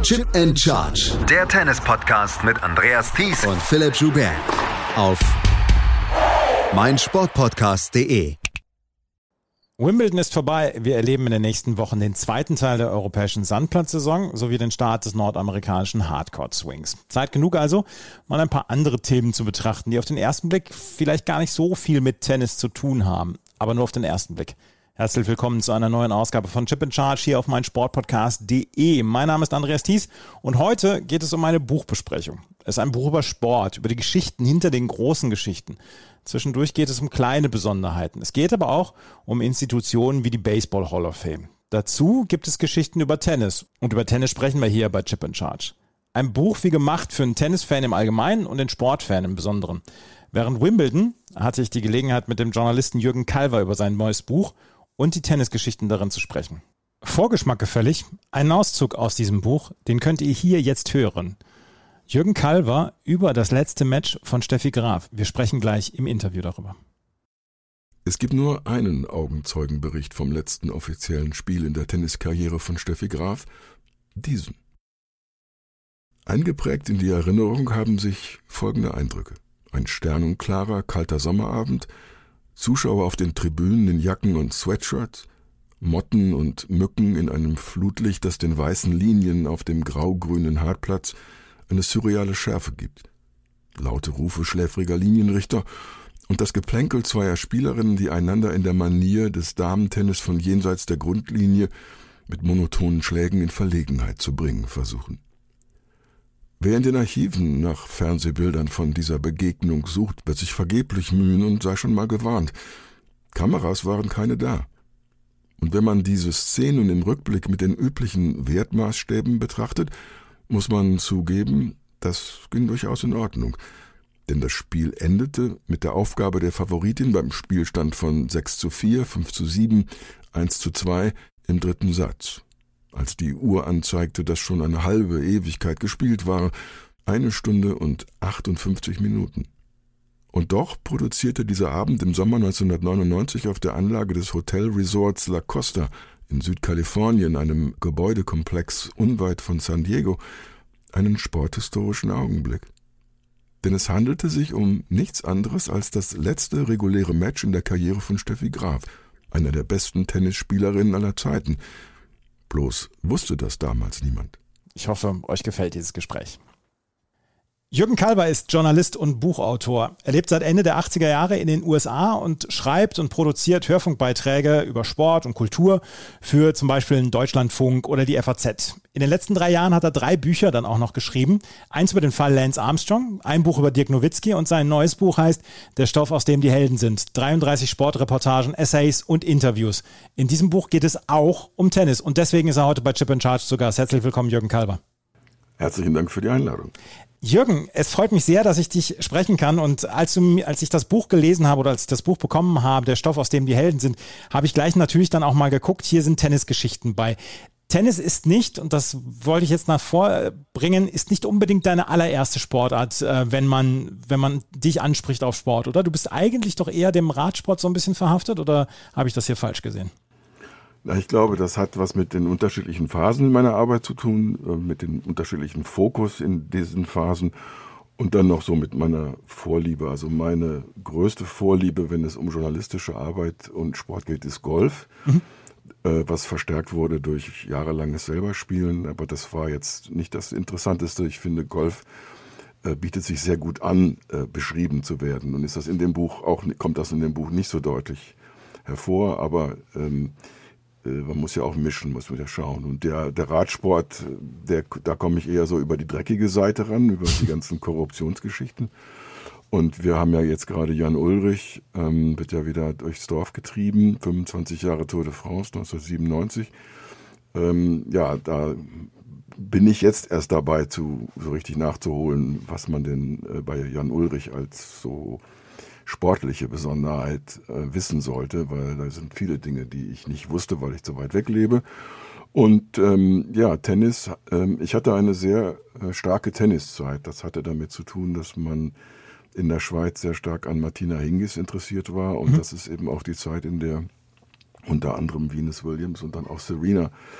Chip and Charge. Der Tennis-Podcast mit Andreas Thies und Philipp Joubert auf meinsportpodcast.de. Wimbledon ist vorbei. Wir erleben in den nächsten Wochen den zweiten Teil der europäischen Sandplatzsaison sowie den Start des nordamerikanischen Hardcourt-Swings. Zeit genug also, mal ein paar andere Themen zu betrachten, die auf den ersten Blick vielleicht gar nicht so viel mit Tennis zu tun haben, aber nur auf den ersten Blick. Herzlich willkommen zu einer neuen Ausgabe von Chip and Charge hier auf meinsportpodcast.de. Mein Name ist Andreas Thies und heute geht es um eine Buchbesprechung. Es ist ein Buch über Sport, über die Geschichten hinter den großen Geschichten. Zwischendurch geht es um kleine Besonderheiten. Es geht aber auch um Institutionen wie die Baseball Hall of Fame. Dazu gibt es Geschichten über Tennis. Und über Tennis sprechen wir hier bei Chip and Charge. Ein Buch wie gemacht für einen Tennisfan im Allgemeinen und den Sportfan im Besonderen. Während Wimbledon hatte ich die Gelegenheit, mit dem Journalisten Jürgen Kalver über sein neues Buch und die Tennisgeschichten darin zu sprechen. Vorgeschmack gefällig, einen Auszug aus diesem Buch, den könnt ihr hier jetzt hören. Jürgen Kalver über das letzte Match von Steffi Graf. Wir sprechen gleich im Interview darüber. Es gibt nur einen Augenzeugenbericht vom letzten offiziellen Spiel in der Tenniskarriere von Steffi Graf, diesen. Eingeprägt in die Erinnerung haben sich folgende Eindrücke. Ein sternenklarer, kalter Sommerabend, Zuschauer auf den Tribünen in Jacken und Sweatshirts, Motten und Mücken in einem Flutlicht, das den weißen Linien auf dem grau-grünen Hartplatz eine surreale Schärfe gibt. Laute Rufe schläfriger Linienrichter und das Geplänkel zweier Spielerinnen, die einander in der Manier des Damentennis von jenseits der Grundlinie mit monotonen Schlägen in Verlegenheit zu bringen versuchen. Wer in den Archiven nach Fernsehbildern von dieser Begegnung sucht, wird sich vergeblich mühen und sei schon mal gewarnt. Kameras waren keine da. Und wenn man diese Szenen im Rückblick mit den üblichen Wertmaßstäben betrachtet, muss man zugeben, das ging durchaus in Ordnung. Denn das Spiel endete mit der Aufgabe der Favoritin beim Spielstand von 6:4, 5:7, 1:2 im dritten Satz. Als die Uhr anzeigte, dass schon eine halbe Ewigkeit gespielt war, 1 Stunde und 58 Minuten. Und doch produzierte dieser Abend im Sommer 1999 auf der Anlage des Hotel Resorts La Costa in Südkalifornien, einem Gebäudekomplex unweit von San Diego, einen sporthistorischen Augenblick. Denn es handelte sich um nichts anderes als das letzte reguläre Match in der Karriere von Steffi Graf, einer der besten Tennisspielerinnen aller Zeiten. Bloß wusste das damals niemand. Ich hoffe, euch gefällt dieses Gespräch. Jürgen Kalver ist Journalist und Buchautor. Er lebt seit Ende der 80er Jahre in den USA und schreibt und produziert Hörfunkbeiträge über Sport und Kultur für zum Beispiel den Deutschlandfunk oder die FAZ. In den letzten 3 Jahren hat er 3 Bücher dann auch noch geschrieben. Eins über den Fall Lance Armstrong, ein Buch über Dirk Nowitzki und sein neues Buch heißt Der Stoff, aus dem die Helden sind. 33 Sportreportagen, Essays und Interviews. In diesem Buch geht es auch um Tennis und deswegen ist er heute bei Chip and Charge zu Gast. Herzlich willkommen, Jürgen Kalver. Herzlichen Dank für die Einladung. Jürgen, es freut mich sehr, dass ich dich sprechen kann und als ich das Buch gelesen habe oder als ich das Buch bekommen habe, Der Stoff, aus dem die Helden sind, habe ich gleich natürlich dann auch mal geguckt, hier sind Tennisgeschichten bei. Tennis ist nicht, und das wollte ich jetzt nach vorbringen, ist nicht unbedingt deine allererste Sportart, wenn man dich anspricht auf Sport, oder? Du bist eigentlich doch eher dem Radsport so ein bisschen verhaftet oder habe ich das hier falsch gesehen? Ich glaube, das hat was mit den unterschiedlichen Phasen in meiner Arbeit zu tun, mit dem unterschiedlichen Fokus in diesen Phasen und dann noch so mit meiner Vorliebe. Also meine größte Vorliebe, wenn es um journalistische Arbeit und Sport geht, ist Golf, was verstärkt wurde durch jahrelanges Selberspielen. Aber das war jetzt nicht das Interessanteste. Ich finde, Golf bietet sich sehr gut an, beschrieben zu werden. Und ist das in dem Buch auch, kommt das in dem Buch nicht so deutlich hervor, aber man muss ja auch mischen, muss man ja schauen. Und der Radsport, da komme ich eher so über die dreckige Seite ran, über die ganzen Korruptionsgeschichten. Und wir haben ja jetzt gerade Jan Ullrich, wird ja wieder durchs Dorf getrieben, 25 Jahre Tour de France, 1997. Da bin ich jetzt erst dabei, so richtig nachzuholen, was man denn bei Jan Ullrich als so sportliche Besonderheit wissen sollte, weil da sind viele Dinge, die ich nicht wusste, weil ich zu weit weg lebe. Und Tennis, ich hatte eine sehr starke Tenniszeit. Das hatte damit zu tun, dass man in der Schweiz sehr stark an Martina Hingis interessiert war. Und das ist eben auch die Zeit, in der unter anderem Venus Williams und dann auch Serena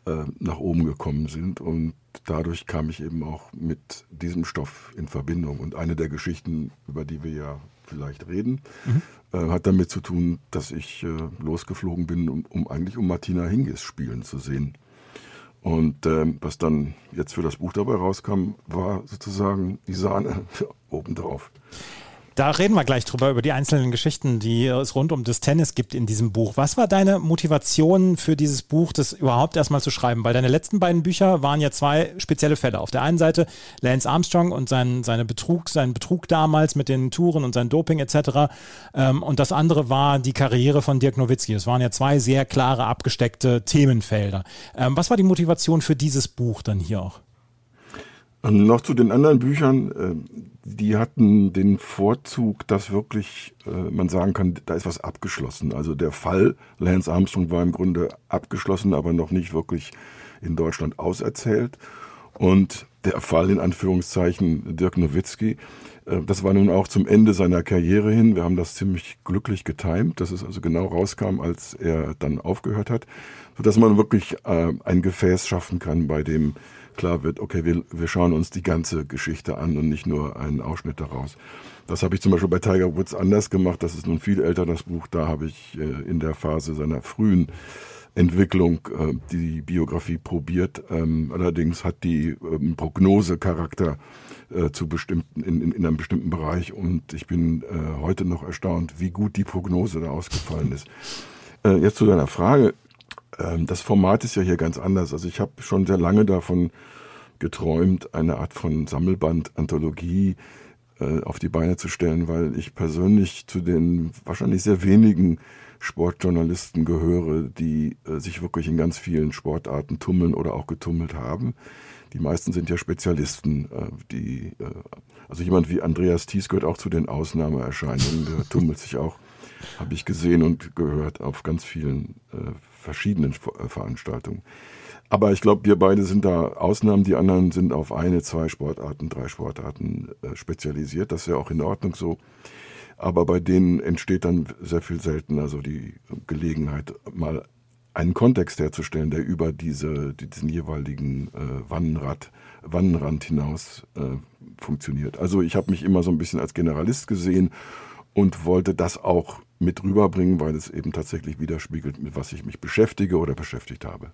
nach oben gekommen sind. Und dadurch kam ich eben auch mit diesem Stoff in Verbindung. Und eine der Geschichten, über die wir ja vielleicht reden, hat damit zu tun, dass ich losgeflogen bin, um Martina Hingis spielen zu sehen. Und was dann jetzt für das Buch dabei rauskam, war sozusagen die Sahne obendrauf. Da reden wir gleich drüber, über die einzelnen Geschichten, die es rund um das Tennis gibt in diesem Buch. Was war deine Motivation für dieses Buch, das überhaupt erstmal zu schreiben? Weil deine letzten beiden Bücher waren ja zwei spezielle Fälle. Auf der einen Seite Lance Armstrong und sein Betrug damals mit den Touren und sein Doping etc. Und das andere war die Karriere von Dirk Nowitzki. Es waren ja zwei sehr klare, abgesteckte Themenfelder. Was war die Motivation für dieses Buch dann hier auch? Noch zu den anderen Büchern, die hatten den Vorzug, dass wirklich man sagen kann, da ist was abgeschlossen. Also der Fall Lance Armstrong war im Grunde abgeschlossen, aber noch nicht wirklich in Deutschland auserzählt. Und der Fall in Anführungszeichen Dirk Nowitzki, das war nun auch zum Ende seiner Karriere hin. Wir haben das ziemlich glücklich getimt, dass es also genau rauskam, als er dann aufgehört hat, sodass man wirklich ein Gefäß schaffen kann, bei dem klar wird, okay, wir schauen uns die ganze Geschichte an und nicht nur einen Ausschnitt daraus. Das habe ich zum Beispiel bei Tiger Woods anders gemacht. Das ist nun viel älter, das Buch. Da habe ich in der Phase seiner frühen Entwicklung die Biografie probiert. Allerdings hat die Prognosecharakter in einem bestimmten Bereich. Und ich bin heute noch erstaunt, wie gut die Prognose da ausgefallen ist. Jetzt zu deiner Frage. Das Format ist ja hier ganz anders. Also ich habe schon sehr lange davon geträumt, eine Art von Sammelband, Anthologie auf die Beine zu stellen, weil ich persönlich zu den wahrscheinlich sehr wenigen Sportjournalisten gehöre, die sich wirklich in ganz vielen Sportarten tummeln oder auch getummelt haben. Die meisten sind ja Spezialisten. Also jemand wie Andreas Thies gehört auch zu den Ausnahmeerscheinungen. Der tummelt sich auch, habe ich gesehen und gehört, auf ganz vielen verschiedenen Veranstaltungen. Aber ich glaube, wir beide sind da Ausnahmen. Die anderen sind auf 1, 2 Sportarten, 3 Sportarten spezialisiert. Das ist ja auch in Ordnung so. Aber bei denen entsteht dann sehr viel seltener so die Gelegenheit, mal einen Kontext herzustellen, der über diesen jeweiligen Wannenrand hinaus funktioniert. Also ich habe mich immer so ein bisschen als Generalist gesehen und wollte das auch mit rüberbringen, weil es eben tatsächlich widerspiegelt, mit was ich mich beschäftige oder beschäftigt habe.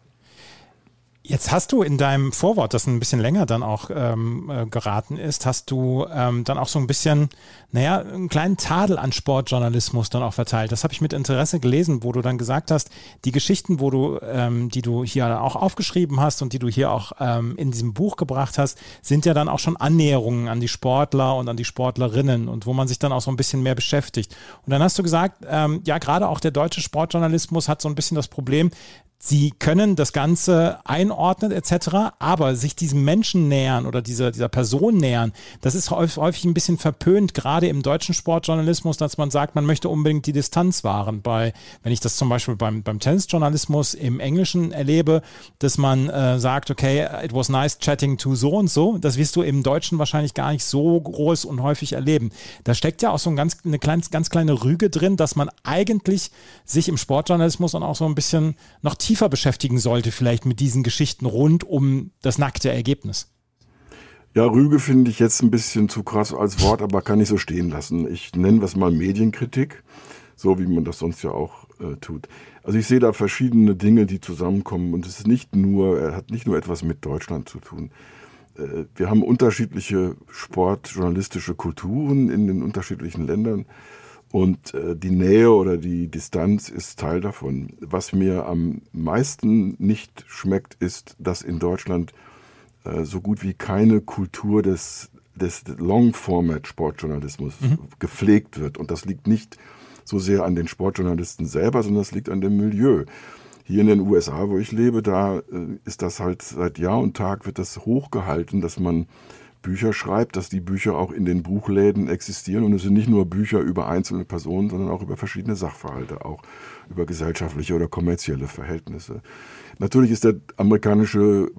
Jetzt hast du in deinem Vorwort, das ein bisschen länger dann auch geraten ist, hast du dann auch so ein bisschen, einen kleinen Tadel an Sportjournalismus dann auch verteilt. Das habe ich mit Interesse gelesen, wo du dann gesagt hast, die Geschichten, die du hier auch aufgeschrieben hast und die du hier auch in diesem Buch gebracht hast, sind ja dann auch schon Annäherungen an die Sportler und an die Sportlerinnen und wo man sich dann auch so ein bisschen mehr beschäftigt. Und dann hast du gesagt, ja, gerade auch der deutsche Sportjournalismus hat so ein bisschen das Problem, sie können das Ganze einordnen etc., aber sich diesem Menschen nähern oder dieser Person nähern, das ist häufig ein bisschen verpönt, gerade im deutschen Sportjournalismus, dass man sagt, man möchte unbedingt die Distanz wahren. Wenn ich das zum Beispiel beim Tennisjournalismus im Englischen erlebe, dass man sagt, okay, it was nice chatting to so und so, das wirst du im Deutschen wahrscheinlich gar nicht so groß und häufig erleben. Da steckt ja auch so eine ganz kleine Rüge drin, dass man eigentlich sich im Sportjournalismus und auch so ein bisschen noch tiefer beschäftigen sollte, vielleicht mit diesen Geschichten rund um das nackte Ergebnis. Ja, Rüge finde ich jetzt ein bisschen zu krass als Wort, aber kann ich so stehen lassen. Ich nenne es mal Medienkritik, so wie man das sonst ja auch tut. Also ich sehe da verschiedene Dinge, die zusammenkommen und es ist hat nicht nur etwas mit Deutschland zu tun. Wir haben unterschiedliche sportjournalistische Kulturen in den unterschiedlichen Ländern. Und die Nähe oder die Distanz ist Teil davon. Was mir am meisten nicht schmeckt, ist, dass in Deutschland so gut wie keine Kultur des Long-Format-Sportjournalismus gepflegt wird. Und das liegt nicht so sehr an den Sportjournalisten selber, sondern es liegt an dem Milieu. Hier in den USA, wo ich lebe, da ist das halt seit Jahr und Tag wird das hochgehalten, dass man Bücher schreibt, dass die Bücher auch in den Buchläden existieren. Und es sind nicht nur Bücher über einzelne Personen, sondern auch über verschiedene Sachverhalte, auch über gesellschaftliche oder kommerzielle Verhältnisse. Natürlich ist der amerikanische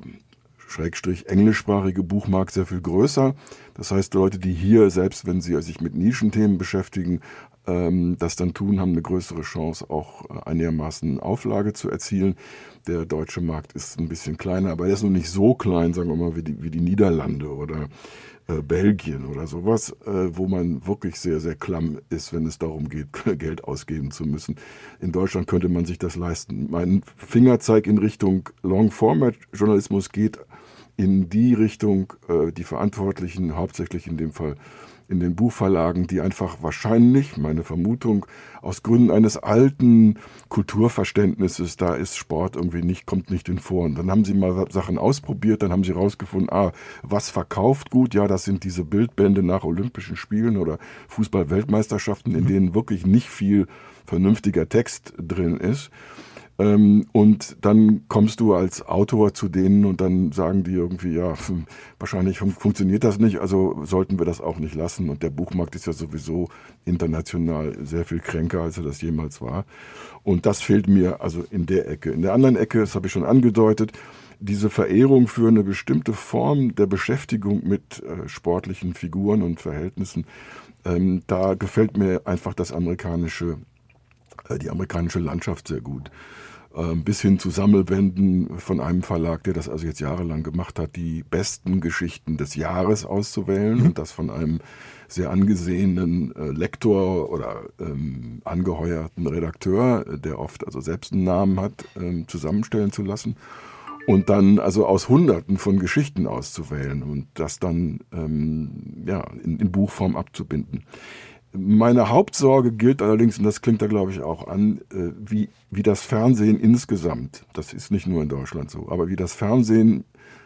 englischsprachige Buchmarkt sehr viel größer. Das heißt, Leute, die hier, selbst wenn sie sich mit Nischenthemen beschäftigen, das dann tun, haben eine größere Chance, auch einigermaßen Auflage zu erzielen. Der deutsche Markt ist ein bisschen kleiner, aber er ist noch nicht so klein, sagen wir mal, wie die Niederlande oder Belgien oder sowas, wo man wirklich sehr, sehr klamm ist, wenn es darum geht, Geld ausgeben zu müssen. In Deutschland könnte man sich das leisten. Mein Fingerzeig in Richtung Long-Format-Journalismus geht in die Richtung, die Verantwortlichen, hauptsächlich in dem Fall in den Buchverlagen, die einfach wahrscheinlich, meine Vermutung, aus Gründen eines alten Kulturverständnisses, da ist Sport irgendwie kommt nicht in vor. Und dann haben sie mal Sachen ausprobiert, dann haben sie rausgefunden, was verkauft gut? Ja, das sind diese Bildbände nach Olympischen Spielen oder Fußball-Weltmeisterschaften, in denen wirklich nicht viel vernünftiger Text drin ist. Und dann kommst du als Autor zu denen und dann sagen die irgendwie, ja, wahrscheinlich funktioniert das nicht, also sollten wir das auch nicht lassen. Und der Buchmarkt ist ja sowieso international sehr viel kränker, als er das jemals war. Und das fehlt mir also in der Ecke. In der anderen Ecke, das habe ich schon angedeutet, diese Verehrung für eine bestimmte Form der Beschäftigung mit sportlichen Figuren und Verhältnissen, da gefällt mir einfach die amerikanische Landschaft sehr gut. Bis hin zu Sammelbänden von einem Verlag, der das also jetzt jahrelang gemacht hat, die besten Geschichten des Jahres auszuwählen und das von einem sehr angesehenen Lektor oder angeheuerten Redakteur, der oft also selbst einen Namen hat, zusammenstellen zu lassen und dann also aus Hunderten von Geschichten auszuwählen und das dann in Buchform abzubinden. Meine Hauptsorge gilt allerdings, und das klingt da glaube ich auch an, wie das Fernsehen insgesamt, das ist nicht nur in Deutschland so, aber wie das Fernsehen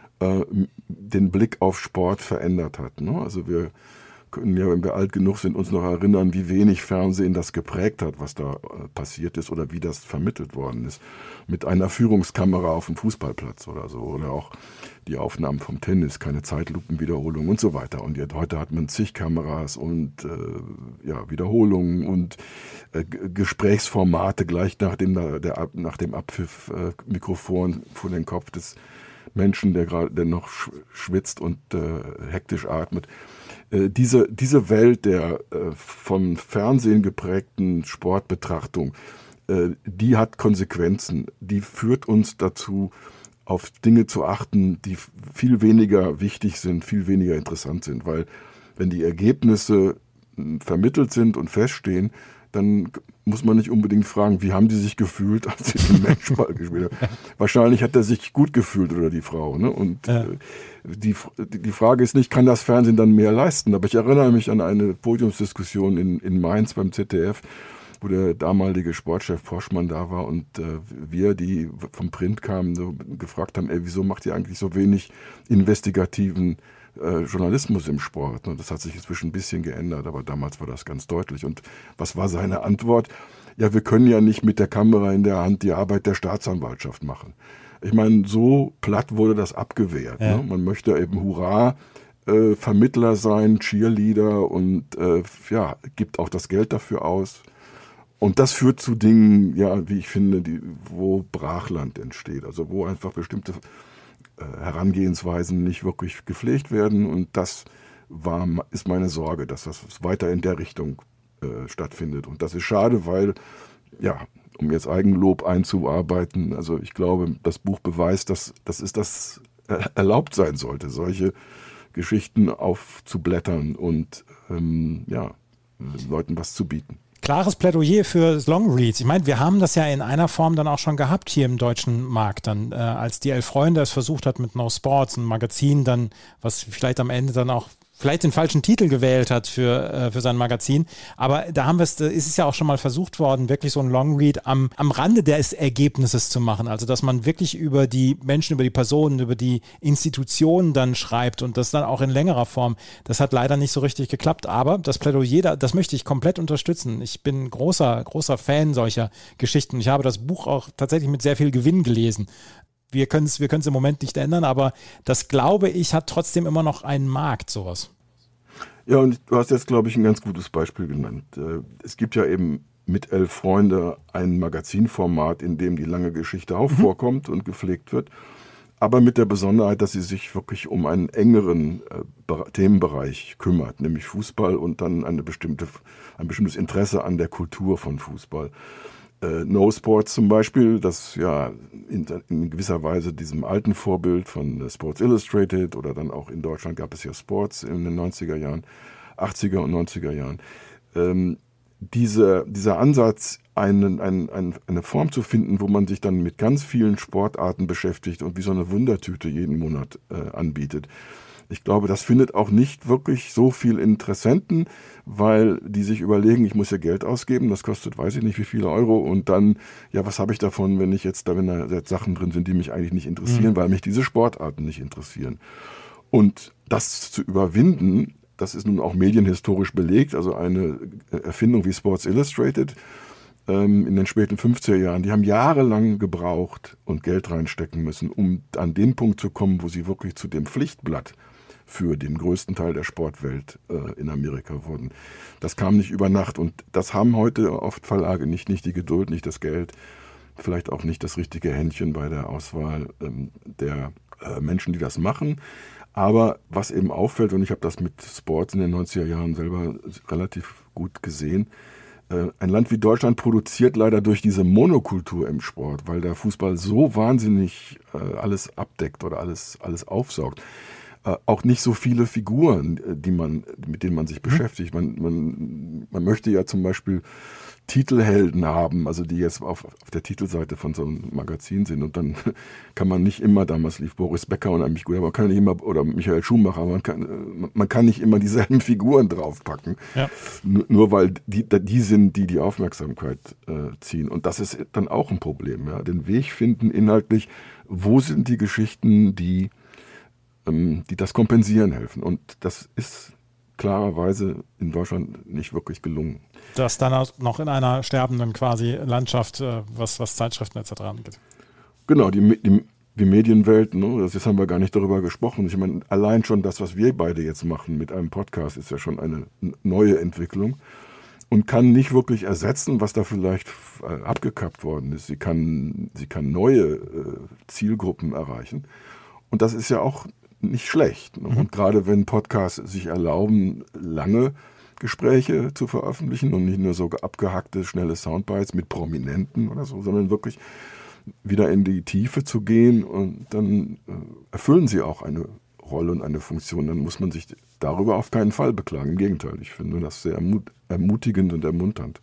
den Blick auf Sport verändert hat. Ne? Also wir können ja, wenn wir alt genug sind, uns noch erinnern, wie wenig Fernsehen das geprägt hat, was da passiert ist oder wie das vermittelt worden ist. Mit einer Führungskamera auf dem Fußballplatz oder so. Oder auch die Aufnahmen vom Tennis, keine Zeitlupenwiederholung und so weiter. Und heute hat man zig Kameras und Wiederholungen und Gesprächsformate gleich nach dem Abpfiff, Mikrofon vor den Kopf des Menschen, der noch schwitzt und hektisch atmet. Diese Welt der vom Fernsehen geprägten Sportbetrachtung, die hat Konsequenzen. Die führt uns dazu, auf Dinge zu achten, die viel weniger wichtig sind, viel weniger interessant sind. Weil wenn die Ergebnisse vermittelt sind und feststehen, dann muss man nicht unbedingt fragen, wie haben die sich gefühlt, als sie den Matchball gespielt haben. Wahrscheinlich hat er sich gut gefühlt oder die Frau. Ne? Und die Frage ist nicht, kann das Fernsehen dann mehr leisten? Aber ich erinnere mich an eine Podiumsdiskussion in Mainz beim ZDF, wo der damalige Sportchef Poschmann da war und wir, die vom Print kamen, so gefragt haben, wieso macht ihr eigentlich so wenig investigativen Journalismus im Sport. Das hat sich inzwischen ein bisschen geändert, aber damals war das ganz deutlich. Und was war seine Antwort? Ja, wir können ja nicht mit der Kamera in der Hand die Arbeit der Staatsanwaltschaft machen. Ich meine, so platt wurde das abgewehrt. Ja. Ne? Man möchte eben Vermittler sein, Cheerleader und gibt auch das Geld dafür aus. Und das führt zu Dingen, ja, wie ich finde, wo Brachland entsteht. Also wo einfach bestimmte Herangehensweisen nicht wirklich gepflegt werden. Und das ist meine Sorge, dass das weiter in der Richtung stattfindet. Und das ist schade, weil, um jetzt Eigenlob einzuarbeiten, also ich glaube, das Buch beweist, dass das erlaubt sein sollte, solche Geschichten aufzublättern und Leuten was zu bieten. Klares Plädoyer für Longreads. Ich meine, wir haben das ja in einer Form dann auch schon gehabt hier im deutschen Markt. Dann, als die 11 Freunde es versucht hat mit No Sports, ein Magazin dann, was vielleicht am Ende dann auch vielleicht den falschen Titel gewählt hat für sein Magazin. Aber da ist es ja auch schon mal versucht worden, wirklich so ein Longread am Rande des Ergebnisses zu machen. Also, dass man wirklich über die Menschen, über die Personen, über die Institutionen dann schreibt und das dann auch in längerer Form. Das hat leider nicht so richtig geklappt. Aber das Plädoyer, das möchte ich komplett unterstützen. Ich bin großer Fan solcher Geschichten. Ich habe das Buch auch tatsächlich mit sehr viel Gewinn gelesen. Wir können es im Moment nicht ändern, aber das, glaube ich, hat trotzdem immer noch einen Markt, sowas. Ja, und du hast jetzt, glaube ich, ein ganz gutes Beispiel genannt. Es gibt ja eben mit 11 Freunde ein Magazinformat, in dem die lange Geschichte auch vorkommt und gepflegt wird. aber mit der Besonderheit, dass sie sich wirklich um einen engeren Themenbereich kümmert, nämlich Fußball und dann ein bestimmtes Interesse an der Kultur von Fußball. No Sports zum Beispiel, das ja in gewisser Weise diesem alten Vorbild von Sports Illustrated oder dann auch in Deutschland gab es ja Sports in den 90er Jahren, 80er und 90er Jahren. Dieser Ansatz, eine Form zu finden, wo man sich dann mit ganz vielen Sportarten beschäftigt und wie so eine Wundertüte jeden Monat anbietet. Ich glaube, das findet auch nicht wirklich so viel Interessenten, weil die sich überlegen, ich muss ja Geld ausgeben, das kostet weiß ich nicht wie viele Euro und dann, ja, was habe ich davon, wenn da jetzt Sachen drin sind, die mich eigentlich nicht interessieren, weil mich diese Sportarten nicht interessieren. Und das zu überwinden, das ist nun auch medienhistorisch belegt, also eine Erfindung wie Sports Illustrated in den späten 50er Jahren, die haben jahrelang gebraucht und Geld reinstecken müssen, um an den Punkt zu kommen, wo sie wirklich zu dem Pflichtblatt für den größten Teil der Sportwelt in Amerika wurden. Das kam nicht über Nacht und das haben heute oft Verlage nicht die Geduld, nicht das Geld, vielleicht auch nicht das richtige Händchen bei der Auswahl der Menschen, die das machen. Aber was eben auffällt, und ich habe das mit Sports in den 90er Jahren selber relativ gut gesehen, ein Land wie Deutschland produziert leider durch diese Monokultur im Sport, weil der Fußball so wahnsinnig alles abdeckt oder alles aufsaugt. Auch nicht so viele Figuren, mit denen man sich beschäftigt. Man möchte ja zum Beispiel Titelhelden haben, also die jetzt auf der Titelseite von so einem Magazin sind. Und dann kann man nicht immer, damals lief Boris Becker und eigentlich gut, aber man kann nicht immer, oder Michael Schumacher, aber man kann nicht immer dieselben Figuren draufpacken. Ja. Nur weil die sind, die Aufmerksamkeit ziehen. Und das ist dann auch ein Problem. Ja? Den Weg finden inhaltlich, wo sind die Geschichten, die das kompensieren helfen. Und das ist klarerweise in Deutschland nicht wirklich gelungen. Das dann auch noch in einer sterbenden quasi Landschaft, was Zeitschriften etc. angeht. Genau, die Medienwelt, ne, jetzt haben wir gar nicht darüber gesprochen. Ich meine, allein schon das, was wir beide jetzt machen mit einem Podcast, ist ja schon eine neue Entwicklung und kann nicht wirklich ersetzen, was da vielleicht abgekappt worden ist. Sie kann neue Zielgruppen erreichen. Und das ist ja auch nicht schlecht. Ne? Und gerade wenn Podcasts sich erlauben, lange Gespräche zu veröffentlichen und nicht nur so abgehackte, schnelle Soundbites mit Prominenten oder so, sondern wirklich wieder in die Tiefe zu gehen und dann erfüllen sie auch eine Rolle und eine Funktion. Dann muss man sich darüber auf keinen Fall beklagen. Im Gegenteil, ich finde das sehr ermutigend und ermunternd.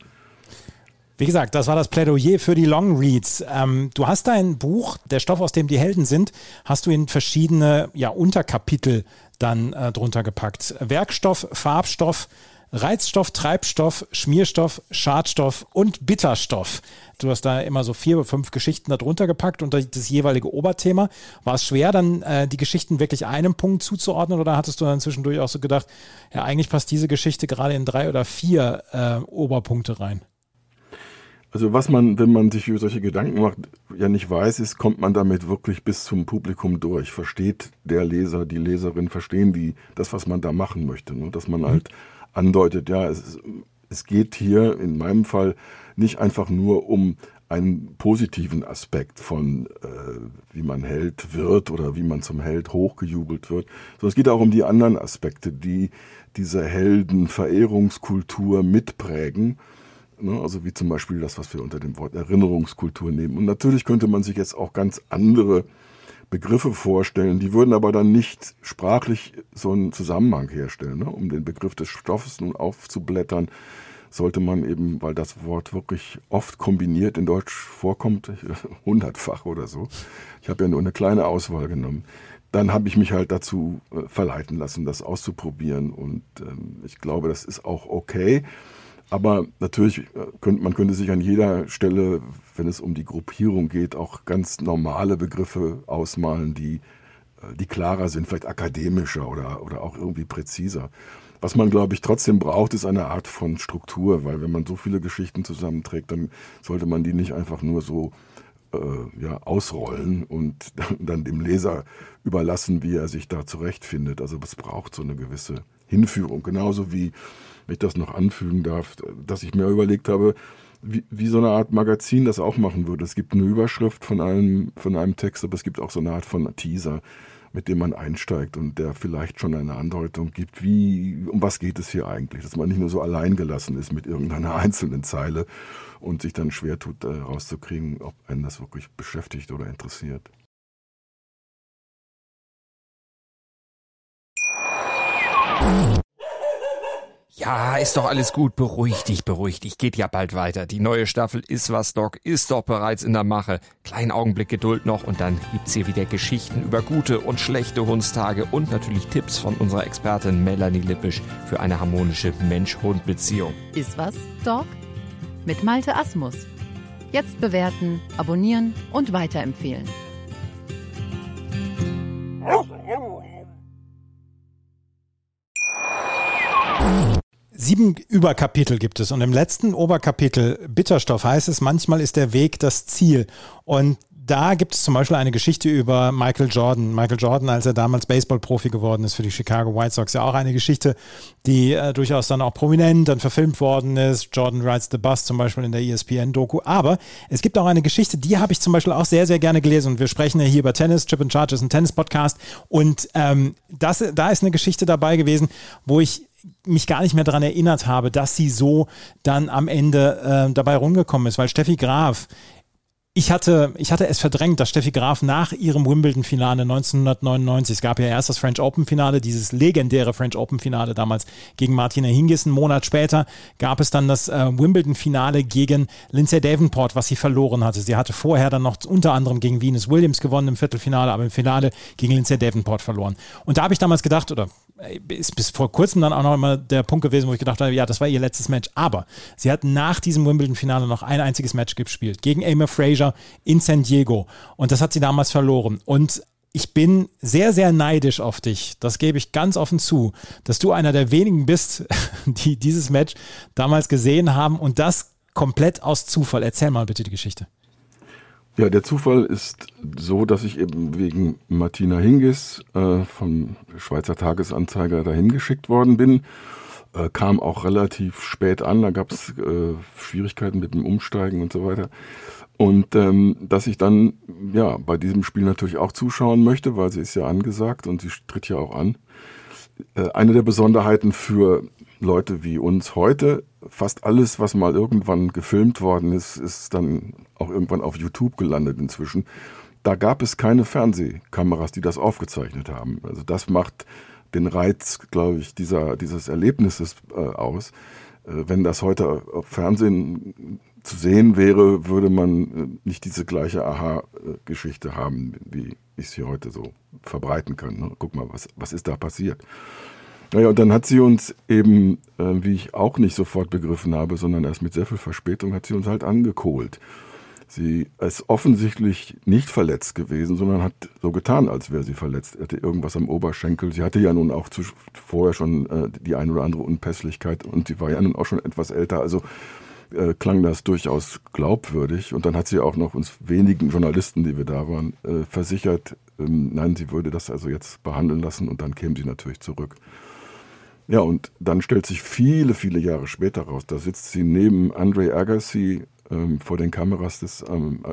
Wie gesagt, das war das Plädoyer für die Longreads. Du hast dein Buch, der Stoff, aus dem die Helden sind, hast du in verschiedene Unterkapitel dann drunter gepackt. Werkstoff, Farbstoff, Reizstoff, Treibstoff, Schmierstoff, Schadstoff und Bitterstoff. Du hast da immer so 4 oder 5 Geschichten da drunter gepackt und das jeweilige Oberthema. War es schwer, dann die Geschichten wirklich einem Punkt zuzuordnen oder hattest du dann zwischendurch auch so gedacht, ja, eigentlich passt diese Geschichte gerade in 3 oder 4 Oberpunkte rein? Also was man, wenn man sich über solche Gedanken macht, ja nicht weiß, ist, kommt man damit wirklich bis zum Publikum durch? Versteht der Leser, die Leserin, verstehen die das, was man da machen möchte? Ne? Dass man halt andeutet, ja, es geht hier in meinem Fall nicht einfach nur um einen positiven Aspekt von wie man Held wird oder wie man zum Held hochgejubelt wird, sondern es geht auch um die anderen Aspekte, die diese Heldenverehrungskultur mitprägen. Also wie zum Beispiel das, was wir unter dem Wort Erinnerungskultur nehmen. Und natürlich könnte man sich jetzt auch ganz andere Begriffe vorstellen, die würden aber dann nicht sprachlich so einen Zusammenhang herstellen. Ne? Um den Begriff des Stoffes nun aufzublättern, sollte man eben, weil das Wort wirklich oft kombiniert in Deutsch vorkommt, 100-fach oder so. Ich habe ja nur eine kleine Auswahl genommen. Dann habe ich mich halt dazu verleiten lassen, das auszuprobieren. Und ich glaube, das ist auch okay. Aber natürlich, man könnte sich an jeder Stelle, wenn es um die Gruppierung geht, auch ganz normale Begriffe ausmalen, die klarer sind, vielleicht akademischer oder auch irgendwie präziser. Was man, glaube ich, trotzdem braucht, ist eine Art von Struktur, weil wenn man so viele Geschichten zusammenträgt, dann sollte man die nicht einfach nur so ausrollen und dann dem Leser überlassen, wie er sich da zurechtfindet. Also es braucht so eine gewisse Hinführung, genauso wie, wenn ich das noch anfügen darf, dass ich mir überlegt habe, wie so eine Art Magazin das auch machen würde. Es gibt eine Überschrift von einem Text, aber es gibt auch so eine Art von Teaser, mit dem man einsteigt und der vielleicht schon eine Andeutung gibt, um was geht es hier eigentlich, dass man nicht nur so allein gelassen ist mit irgendeiner einzelnen Zeile und sich dann schwer tut, rauszukriegen, ob einen das wirklich beschäftigt oder interessiert. Ja, ist doch alles gut. Beruhig dich. Geht ja bald weiter. Die neue Staffel Ist was, Doc ist doch bereits in der Mache. Kleinen Augenblick Geduld noch und dann gibt's hier wieder Geschichten über gute und schlechte Hundstage und natürlich Tipps von unserer Expertin Melanie Lippisch für eine harmonische Mensch-Hund-Beziehung. Ist was, Doc? Mit Malte Asmus. Jetzt bewerten, abonnieren und weiterempfehlen. 7 Überkapitel gibt es und im letzten Oberkapitel Bitterstoff heißt es, manchmal ist der Weg das Ziel. Und da gibt es zum Beispiel eine Geschichte über Michael Jordan. Michael Jordan, als er damals Baseballprofi geworden ist für die Chicago White Sox, ja auch eine Geschichte, die durchaus dann auch prominent dann verfilmt worden ist. Jordan Rides the Bus zum Beispiel in der ESPN-Doku. Aber es gibt auch eine Geschichte, die habe ich zum Beispiel auch sehr, sehr gerne gelesen. Und wir sprechen ja hier über Tennis. Chip and Charge ist ein Tennis-Podcast. Und da ist eine Geschichte dabei gewesen, wo ich mich gar nicht mehr daran erinnert habe, dass sie so dann am Ende dabei rumgekommen ist, weil Steffi Graf, ich hatte es verdrängt, dass Steffi Graf nach ihrem Wimbledon-Finale 1999, es gab ja erst das French Open-Finale, dieses legendäre French Open-Finale damals gegen Martina Hingis, einen Monat später gab es dann das Wimbledon-Finale gegen Lindsay Davenport, was sie verloren hatte. Sie hatte vorher dann noch unter anderem gegen Venus Williams gewonnen im Viertelfinale, aber im Finale gegen Lindsay Davenport verloren. Und da habe ich damals gedacht, oder ist bis vor kurzem dann auch noch immer der Punkt gewesen, wo ich gedacht habe, ja, das war ihr letztes Match. Aber sie hat nach diesem Wimbledon-Finale noch ein einziges Match gespielt, gegen Amy Frazier in San Diego. Und das hat sie damals verloren. Und ich bin sehr, sehr neidisch auf dich. Das gebe ich ganz offen zu, dass du einer der wenigen bist, die dieses Match damals gesehen haben und das komplett aus Zufall. Erzähl mal bitte die Geschichte. Ja, der Zufall ist so, dass ich eben wegen Martina Hingis vom Schweizer Tagesanzeiger dahin geschickt worden bin. Kam auch relativ spät an, da gab es Schwierigkeiten mit dem Umsteigen und so weiter. Und dass ich dann ja bei diesem Spiel natürlich auch zuschauen möchte, weil sie ist ja angesagt und sie tritt ja auch an. Eine der Besonderheiten für Leute wie uns heute, fast alles, was mal irgendwann gefilmt worden ist, ist dann auch irgendwann auf YouTube gelandet inzwischen. Da gab es keine Fernsehkameras, die das aufgezeichnet haben. Also das macht den Reiz, glaube ich, dieses Erlebnisses aus. Wenn das heute auf Fernsehen zu sehen wäre, würde man nicht diese gleiche Aha-Geschichte haben, wie ich sie heute so verbreiten kann. Ne? Guck mal, was ist da passiert? Naja, und dann hat sie uns eben, wie ich auch nicht sofort begriffen habe, sondern erst mit sehr viel Verspätung, hat sie uns halt angekohlt. Sie ist offensichtlich nicht verletzt gewesen, sondern hat so getan, als wäre sie verletzt. Sie hatte irgendwas am Oberschenkel. Sie hatte ja nun auch vorher schon die ein oder andere Unpässlichkeit und sie war ja nun auch schon etwas älter. Also klang das durchaus glaubwürdig. Und dann hat sie auch noch uns wenigen Journalisten, die wir da waren, versichert, nein, sie würde das also jetzt behandeln lassen und dann käme sie natürlich zurück. Ja, und dann stellt sich viele, viele Jahre später raus, da sitzt sie neben Andre Agassi vor den Kameras des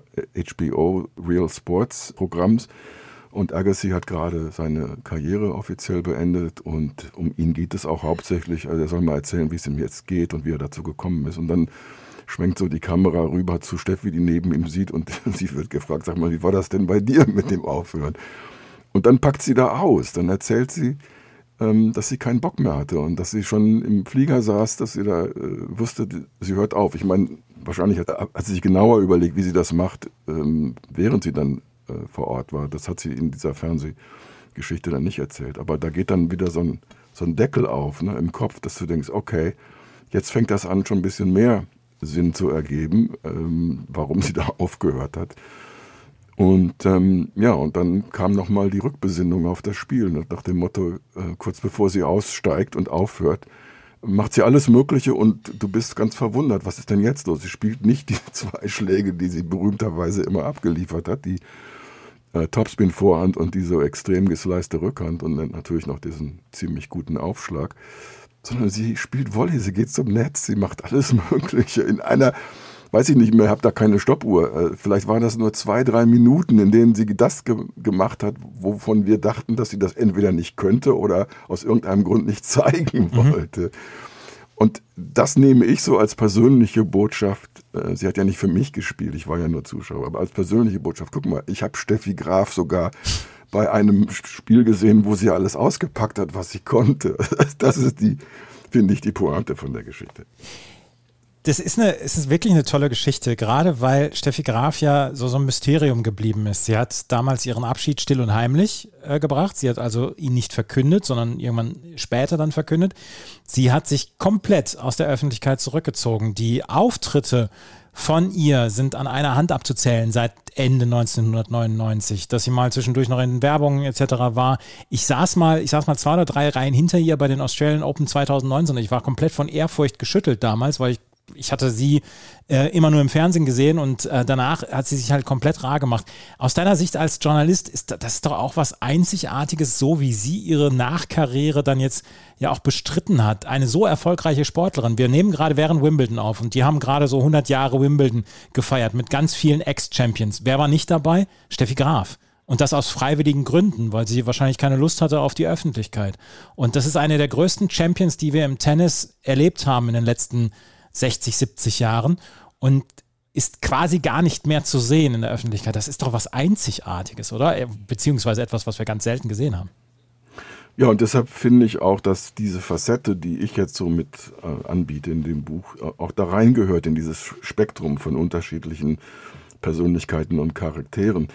HBO Real Sports Programms und Agassi hat gerade seine Karriere offiziell beendet und um ihn geht es auch hauptsächlich, also er soll mal erzählen, wie es ihm jetzt geht und wie er dazu gekommen ist und dann schwenkt so die Kamera rüber zu Steffi, die neben ihm sieht und sie wird gefragt, sag mal, wie war das denn bei dir mit dem Aufhören? Und dann packt sie da aus, dann erzählt sie, dass sie keinen Bock mehr hatte und dass sie schon im Flieger saß, dass sie da wusste, sie hört auf. Ich meine, wahrscheinlich hat sie sich genauer überlegt, wie sie das macht, während sie dann vor Ort war. Das hat sie in dieser Fernsehgeschichte dann nicht erzählt. Aber da geht dann wieder so ein Deckel auf, ne, im Kopf, dass du denkst, okay, jetzt fängt das an, schon ein bisschen mehr Sinn zu ergeben, warum sie da aufgehört hat. Und und dann kam nochmal die Rückbesinnung auf das Spiel. Nach dem Motto, kurz bevor sie aussteigt und aufhört, macht sie alles Mögliche und du bist ganz verwundert. Was ist denn jetzt los? Sie spielt nicht die 2 Schläge, die sie berühmterweise immer abgeliefert hat, die Topspin-Vorhand und die so extrem gesleiste Rückhand und dann natürlich noch diesen ziemlich guten Aufschlag, sondern sie spielt Volley, sie geht zum Netz, sie macht alles Mögliche in einer weiß ich nicht mehr, habe da keine Stoppuhr. Vielleicht waren das nur 2-3 Minuten, in denen sie das gemacht hat, wovon wir dachten, dass sie das entweder nicht könnte oder aus irgendeinem Grund nicht zeigen wollte. Und das nehme ich so als persönliche Botschaft. Sie hat ja nicht für mich gespielt, ich war ja nur Zuschauer, aber als persönliche Botschaft. Guck mal, ich habe Steffi Graf sogar bei einem Spiel gesehen, wo sie alles ausgepackt hat, was sie konnte. Das ist finde ich, die Pointe von der Geschichte. Es ist wirklich eine tolle Geschichte, gerade weil Steffi Graf ja so ein Mysterium geblieben ist. Sie hat damals ihren Abschied still und heimlich gebracht. Sie hat also ihn nicht verkündet, sondern irgendwann später dann verkündet. Sie hat sich komplett aus der Öffentlichkeit zurückgezogen. Die Auftritte von ihr sind an einer Hand abzuzählen seit Ende 1999, dass sie mal zwischendurch noch in Werbung etc. war. Ich saß mal 2 oder 3 Reihen hinter ihr bei den Australian Open 2019 und ich war komplett von Ehrfurcht geschüttelt damals, weil ich hatte sie immer nur im Fernsehen gesehen und danach hat sie sich halt komplett rar gemacht. Aus deiner Sicht als Journalist das ist doch auch was Einzigartiges, so wie sie ihre Nachkarriere dann jetzt ja auch bestritten hat. Eine so erfolgreiche Sportlerin. Wir nehmen gerade während Wimbledon auf und die haben gerade so 100 Jahre Wimbledon gefeiert mit ganz vielen Ex-Champions. Wer war nicht dabei? Steffi Graf. Und das aus freiwilligen Gründen, weil sie wahrscheinlich keine Lust hatte auf die Öffentlichkeit. Und das ist eine der größten Champions, die wir im Tennis erlebt haben in den letzten 60, 70 Jahren und ist quasi gar nicht mehr zu sehen in der Öffentlichkeit. Das ist doch was Einzigartiges, oder? Beziehungsweise etwas, was wir ganz selten gesehen haben. Ja, und deshalb finde ich auch, dass diese Facette, die ich jetzt so mit anbiete in dem Buch, auch da reingehört in dieses Spektrum von unterschiedlichen Persönlichkeiten und Charakteren.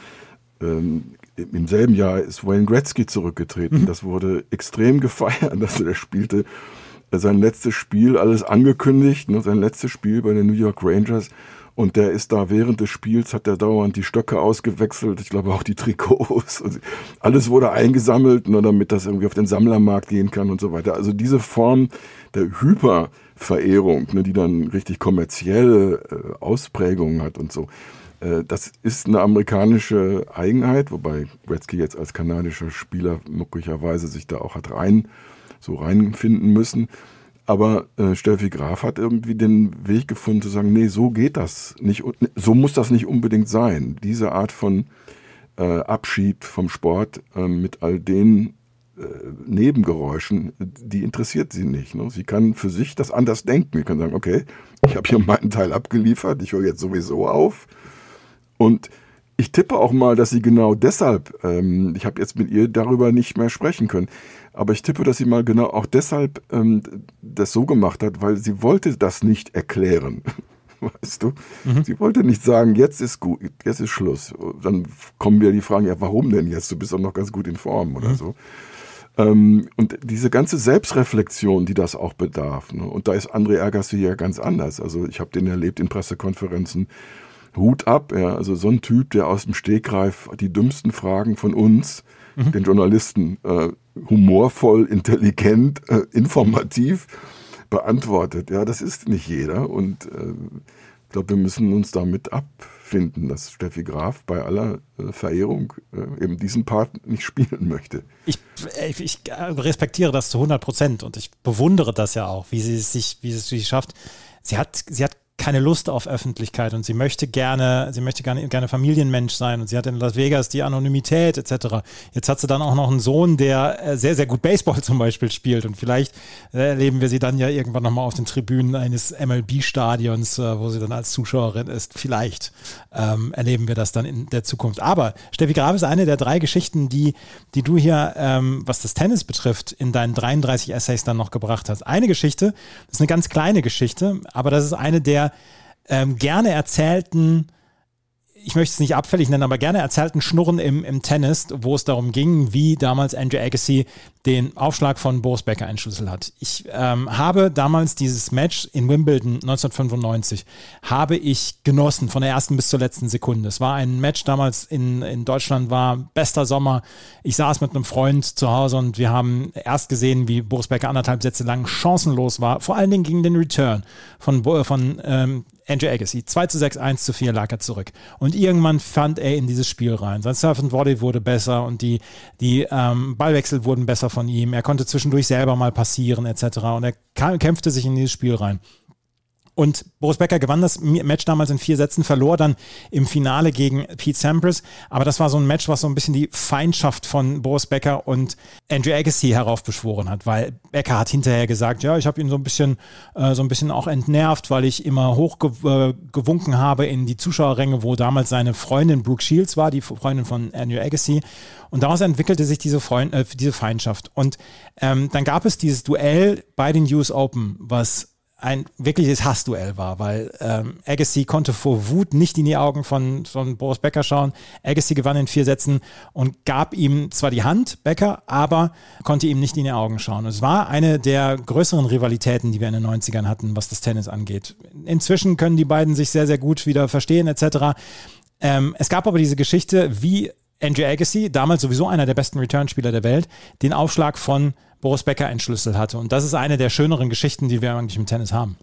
Im selben Jahr ist Wayne Gretzky zurückgetreten. Das wurde extrem gefeiert, dass er spielte. Sein letztes Spiel, alles angekündigt, sein letztes Spiel bei den New York Rangers. Und der ist da während des Spiels, hat er dauernd die Stöcke ausgewechselt, ich glaube auch die Trikots. Und alles wurde eingesammelt, nur damit das irgendwie auf den Sammlermarkt gehen kann und so weiter. Also diese Form der Hyperverehrung, die dann richtig kommerzielle Ausprägungen hat und so, das ist eine amerikanische Eigenheit, wobei Gretzky jetzt als kanadischer Spieler möglicherweise sich da auch hat reinfinden müssen. Aber Steffi Graf hat irgendwie den Weg gefunden zu sagen, nee, so geht das nicht, so muss das nicht unbedingt sein. Diese Art von Abschied vom Sport mit all den Nebengeräuschen, die interessiert sie nicht. Ne? Sie kann für sich das anders denken. Sie kann sagen, okay, ich habe hier meinen Teil abgeliefert, ich höre jetzt sowieso auf. Und ich tippe auch mal, dass sie genau deshalb, ich habe jetzt mit ihr darüber nicht mehr sprechen können, aber ich tippe, dass sie mal genau auch deshalb das so gemacht hat, weil sie wollte das nicht erklären. Weißt du? Sie wollte nicht sagen, jetzt ist gut, jetzt ist Schluss. Dann kommen wieder die Fragen, ja, warum denn jetzt? Du bist doch noch ganz gut in Form oder so. Und diese ganze Selbstreflexion, die das auch bedarf. Ne? Und da ist André Agassi ja ganz anders. Also ich habe den erlebt in Pressekonferenzen. Hut ab, ja, also so ein Typ, der aus dem Stegreif die dümmsten Fragen von uns, den Journalisten, humorvoll, intelligent, informativ beantwortet. Ja, das ist nicht jeder und ich glaube, wir müssen uns damit abfinden, dass Steffi Graf bei aller Verehrung eben diesen Part nicht spielen möchte. Ich respektiere das zu 100% und ich bewundere das ja auch, wie sie es schafft. Sie hat keine Lust auf Öffentlichkeit und sie möchte gerne Familienmensch sein und sie hat in Las Vegas die Anonymität etc. Jetzt hat sie dann auch noch einen Sohn, der sehr, sehr gut Baseball zum Beispiel spielt und vielleicht erleben wir sie dann ja irgendwann nochmal auf den Tribünen eines MLB-Stadions, wo sie dann als Zuschauerin ist. Vielleicht erleben wir das dann in der Zukunft. Aber Steffi Graf ist eine der 3 Geschichten, die du hier, was das Tennis betrifft, in deinen 33 Essays dann noch gebracht hast. Eine Geschichte, das ist eine ganz kleine Geschichte, aber das ist eine der gerne erzählten, ich möchte es nicht abfällig nennen, aber gerne erzählten Schnurren im Tennis, wo es darum ging, wie damals Andrew Agassi den Aufschlag von Boris Becker entschlüsselt hat. Ich habe damals dieses Match in Wimbledon 1995 habe ich genossen von der ersten bis zur letzten Sekunde. Es war ein Match damals in Deutschland, war bester Sommer. Ich saß mit einem Freund zu Hause und wir haben erst gesehen, wie Boris Becker 1,5 Sätze lang chancenlos war, vor allen Dingen gegen den Return von Andrew Agassi. 2:6, 1:4 lag er zurück. Und irgendwann fand er in dieses Spiel rein. Sein Surf and Volley wurde besser und die Ballwechsel wurden besser von ihm. Er konnte zwischendurch selber mal passieren etc. Und er kämpfte sich in dieses Spiel rein. Und Boris Becker gewann das Match damals in 4 Sätzen, verlor dann im Finale gegen Pete Sampras. Aber das war so ein Match, was so ein bisschen die Feindschaft von Boris Becker und Andrew Agassi heraufbeschworen hat, weil Becker hat hinterher gesagt, ja, ich habe ihn so ein bisschen auch entnervt, weil ich immer hochgewunken habe in die Zuschauerränge, wo damals seine Freundin Brooke Shields war, die Freundin von Andrew Agassi. Und daraus entwickelte sich diese Feindschaft. Und dann gab es dieses Duell bei den US Open, was ein wirkliches Hassduell war, weil Agassi konnte vor Wut nicht in die Augen von Boris Becker schauen. Agassi gewann in 4 Sätzen und gab ihm zwar die Hand, Becker, aber konnte ihm nicht in die Augen schauen. Und es war eine der größeren Rivalitäten, die wir in den 90ern hatten, was das Tennis angeht. Inzwischen können die beiden sich sehr, sehr gut wieder verstehen etc. Es gab aber diese Geschichte, wie Andrew Agassi, damals sowieso einer der besten Return-Spieler der Welt, den Aufschlag von Boris Becker entschlüsselt hatte. Und das ist eine der schöneren Geschichten, die wir eigentlich im Tennis haben.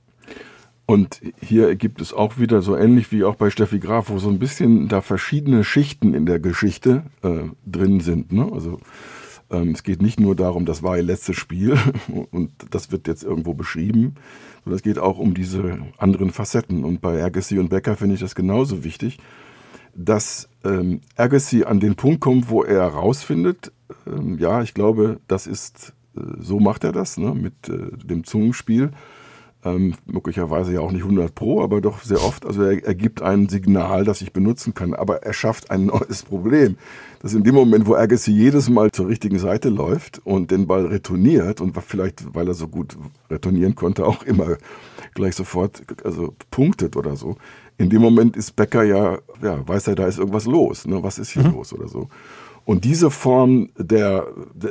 Und hier gibt es auch wieder so ähnlich wie auch bei Steffi Graf, wo so ein bisschen da verschiedene Schichten in der Geschichte drin sind. Ne? Also es geht nicht nur darum, das war ihr letztes Spiel und das wird jetzt irgendwo beschrieben, sondern es geht auch um diese anderen Facetten. Und bei Agassi und Becker finde ich das genauso wichtig, dass Agassi an den Punkt kommt, wo er herausfindet, ja, ich glaube, das ist, so macht er das, ne, mit dem Zungenspiel. Möglicherweise ja auch nicht 100%, aber doch sehr oft. Also er gibt ein Signal, das ich benutzen kann, aber er schafft ein neues Problem. Das ist in dem Moment, wo Agassi jedes Mal zur richtigen Seite läuft und den Ball retourniert und vielleicht, weil er so gut retournieren konnte, auch immer gleich sofort punktet oder so. In dem Moment ist Becker ja weiß er, da ist irgendwas los. Ne? Was ist hier los oder so? Und diese Form der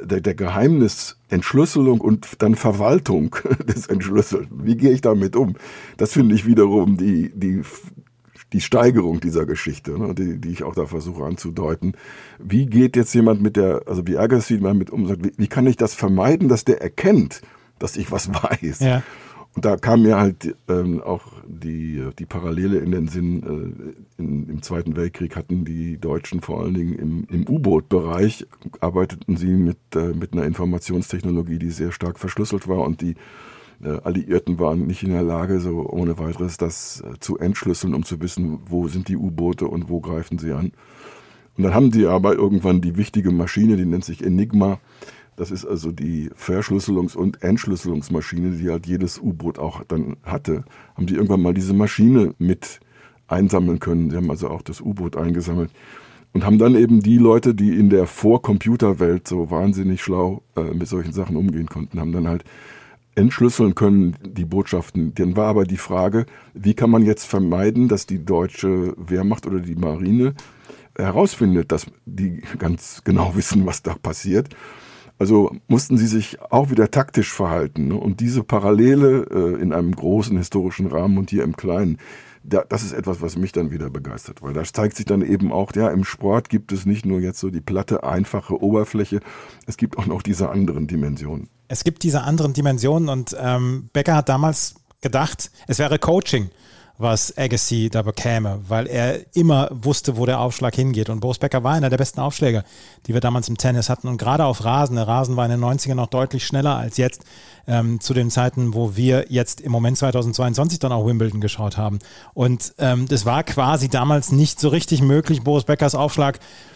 Geheimnisentschlüsselung und dann Verwaltung des Entschlüsselten, wie gehe ich damit um? Das finde ich wiederum die Steigerung dieser Geschichte, ne, die ich auch da versuche anzudeuten. Wie geht jetzt jemand wie Agassi damit um, sagt, wie kann ich das vermeiden, dass der erkennt, dass ich was weiß? Ja. Und da kam mir halt auch die Parallele in den Sinn, im Zweiten Weltkrieg hatten die Deutschen vor allen Dingen im U-Boot-Bereich, arbeiteten sie mit einer Informationstechnologie, die sehr stark verschlüsselt war und die Alliierten waren nicht in der Lage, so ohne weiteres das zu entschlüsseln, um zu wissen, wo sind die U-Boote und wo greifen sie an. Und dann haben die aber irgendwann die wichtige Maschine, die nennt sich Enigma. Das ist also die Verschlüsselungs- und Entschlüsselungsmaschine, die halt jedes U-Boot auch dann hatte. Haben die irgendwann mal diese Maschine mit einsammeln können. Sie haben also auch das U-Boot eingesammelt und haben dann eben die Leute, die in der Vor-Computer-Welt so wahnsinnig schlau mit solchen Sachen umgehen konnten, haben dann halt entschlüsseln können, die Botschaften. Dann war aber die Frage, wie kann man jetzt vermeiden, dass die deutsche Wehrmacht oder die Marine herausfindet, dass die ganz genau wissen, was da passiert. Also mussten sie sich auch wieder taktisch verhalten. Ne? Und diese Parallele in einem großen historischen Rahmen und hier im Kleinen, das ist etwas, was mich dann wieder begeistert. Weil da zeigt sich dann eben auch, ja, im Sport gibt es nicht nur jetzt so die platte, einfache Oberfläche, es gibt auch noch diese anderen Dimensionen. Es gibt diese anderen Dimensionen und Becker hat damals gedacht, es wäre Coaching, was Agassi da bekäme, weil er immer wusste, wo der Aufschlag hingeht. Und Boris Becker war einer der besten Aufschläger, die wir damals im Tennis hatten. Und gerade auf Rasen, der Rasen war in den 90ern noch deutlich schneller als jetzt, zu den Zeiten, wo wir jetzt im Moment 2022 dann auch Wimbledon geschaut haben. Und das war quasi damals nicht so richtig möglich, Boris Beckers Aufschlag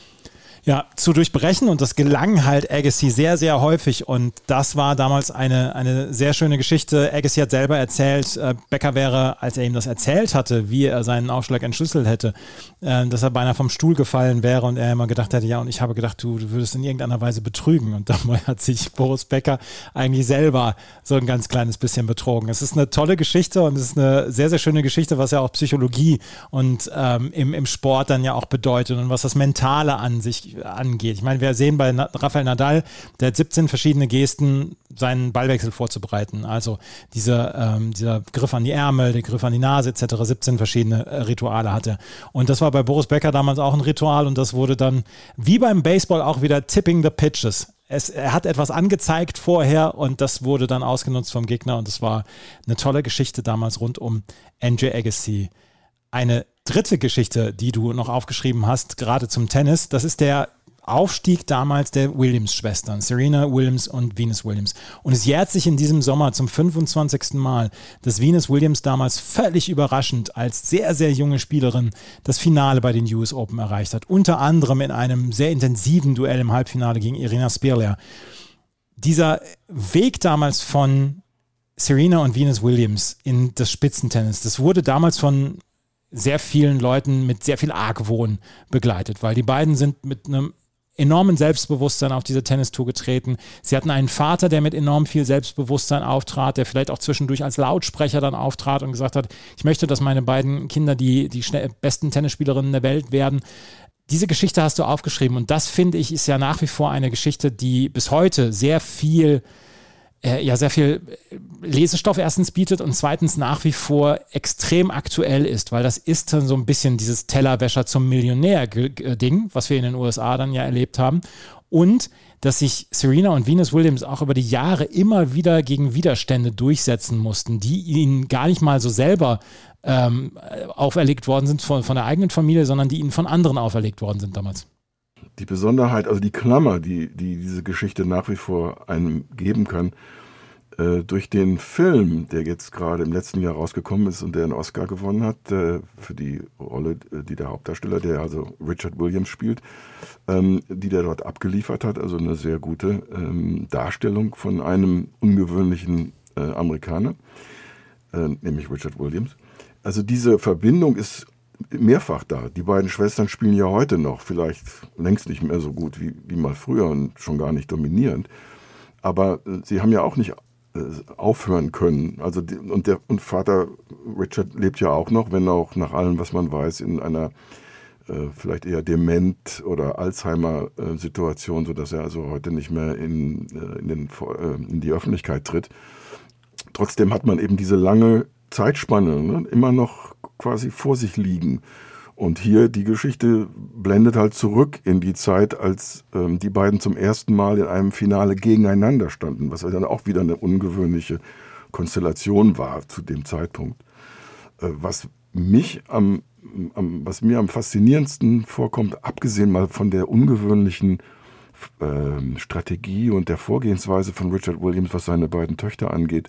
zu durchbrechen, und das gelang halt Agassi sehr, sehr häufig, und das war damals eine sehr schöne Geschichte. Agassi hat selber erzählt, Becker wäre, als er ihm das erzählt hatte, wie er seinen Aufschlag entschlüsselt hätte, dass er beinahe vom Stuhl gefallen wäre und er immer gedacht hätte, und ich habe gedacht, du würdest in irgendeiner Weise betrügen, und dabei hat sich Boris Becker eigentlich selber so ein ganz kleines bisschen betrogen. Es ist eine tolle Geschichte und es ist eine sehr, sehr schöne Geschichte, was ja auch Psychologie und im Sport dann ja auch bedeutet und was das Mentale an sich angeht. Ich meine, wir sehen bei Rafael Nadal, der hat 17 verschiedene Gesten, seinen Ballwechsel vorzubereiten. Also dieser Griff an die Ärmel, der Griff an die Nase etc., 17 verschiedene Rituale hat er. Und das war bei Boris Becker damals auch ein Ritual, und das wurde dann wie beim Baseball auch wieder Tipping the Pitches. Er hat etwas angezeigt vorher und das wurde dann ausgenutzt vom Gegner, und das war eine tolle Geschichte damals rund um Andrew Agassi. Eine dritte Geschichte, die du noch aufgeschrieben hast, gerade zum Tennis, das ist der Aufstieg damals der Williams-Schwestern, Serena Williams und Venus Williams. Und es jährt sich in diesem Sommer zum 25. Mal, dass Venus Williams damals völlig überraschend als sehr, sehr junge Spielerin das Finale bei den US Open erreicht hat. Unter anderem in einem sehr intensiven Duell im Halbfinale gegen Irina Spirler. Dieser Weg damals von Serena und Venus Williams in das Spitzentennis, das wurde damals von sehr vielen Leuten mit sehr viel Argwohn begleitet, weil die beiden sind mit einem enormen Selbstbewusstsein auf diese Tennistour getreten. Sie hatten einen Vater, der mit enorm viel Selbstbewusstsein auftrat, der vielleicht auch zwischendurch als Lautsprecher dann auftrat und gesagt hat, ich möchte, dass meine beiden Kinder die besten Tennisspielerinnen der Welt werden. Diese Geschichte hast du aufgeschrieben und das, finde ich, ist ja nach wie vor eine Geschichte, die bis heute sehr viel Lesestoff erstens bietet und zweitens nach wie vor extrem aktuell ist, weil das ist dann so ein bisschen dieses Tellerwäscher zum Millionär-Ding, was wir in den USA dann ja erlebt haben. Und dass sich Serena und Venus Williams auch über die Jahre immer wieder gegen Widerstände durchsetzen mussten, die ihnen gar nicht mal so selber auferlegt worden sind von der eigenen Familie, sondern die ihnen von anderen auferlegt worden sind damals. Die Besonderheit, also die Klammer, die diese Geschichte nach wie vor einem geben kann, durch den Film, der jetzt gerade im letzten Jahr rausgekommen ist und der einen Oscar gewonnen hat, für die Rolle, die der Hauptdarsteller, der also Richard Williams spielt, die der dort abgeliefert hat, also eine sehr gute Darstellung von einem ungewöhnlichen Amerikaner, nämlich Richard Williams. Also diese Verbindung ist mehrfach da. Die beiden Schwestern spielen ja heute noch, vielleicht längst nicht mehr so gut wie mal früher und schon gar nicht dominierend. Aber sie haben ja auch nicht aufhören können. Also und Vater Richard lebt ja auch noch, wenn auch nach allem, was man weiß, in einer vielleicht eher Dement- oder Alzheimer-Situation, sodass er also heute nicht mehr in die Öffentlichkeit tritt. Trotzdem hat man eben diese lange Zeitspanne, ne, immer noch quasi vor sich liegen. Und hier die Geschichte blendet halt zurück in die Zeit, als die beiden zum ersten Mal in einem Finale gegeneinander standen, was dann auch wieder eine ungewöhnliche Konstellation war zu dem Zeitpunkt. Was mir am faszinierendsten vorkommt, abgesehen mal von der ungewöhnlichen Strategie und der Vorgehensweise von Richard Williams, was seine beiden Töchter angeht,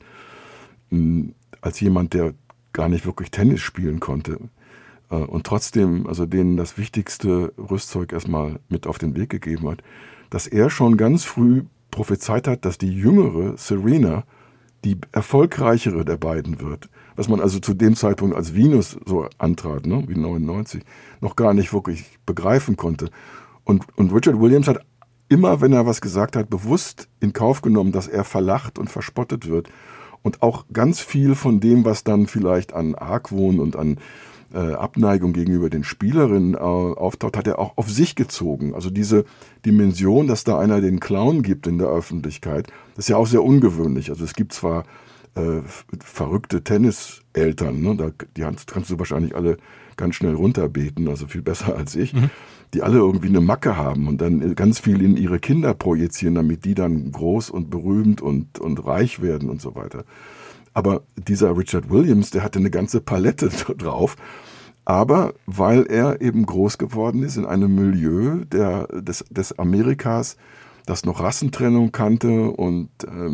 als jemand, der gar nicht wirklich Tennis spielen konnte und trotzdem also denen das wichtigste Rüstzeug erstmal mit auf den Weg gegeben hat, dass er schon ganz früh prophezeit hat, dass die jüngere Serena die erfolgreichere der beiden wird. Was man also zu dem Zeitpunkt, als Venus so antrat, ne, wie 99, noch gar nicht wirklich begreifen konnte. Und Richard Williams hat immer, wenn er was gesagt hat, bewusst in Kauf genommen, dass er verlacht und verspottet wird. Und auch ganz viel von dem, was dann vielleicht an Argwohn und an Abneigung gegenüber den Spielerinnen auftaucht, hat er auch auf sich gezogen. Also diese Dimension, dass da einer den Clown gibt in der Öffentlichkeit, das ist ja auch sehr ungewöhnlich. Also es gibt zwar verrückte Tenniseltern, ne? Die kannst du wahrscheinlich alle ganz schnell runterbeten, also viel besser als ich, die alle irgendwie eine Macke haben und dann ganz viel in ihre Kinder projizieren, damit die dann groß und berühmt und reich werden und so weiter. Aber dieser Richard Williams, der hatte eine ganze Palette drauf, aber weil er eben groß geworden ist in einem Milieu des Amerikas, das noch Rassentrennung kannte und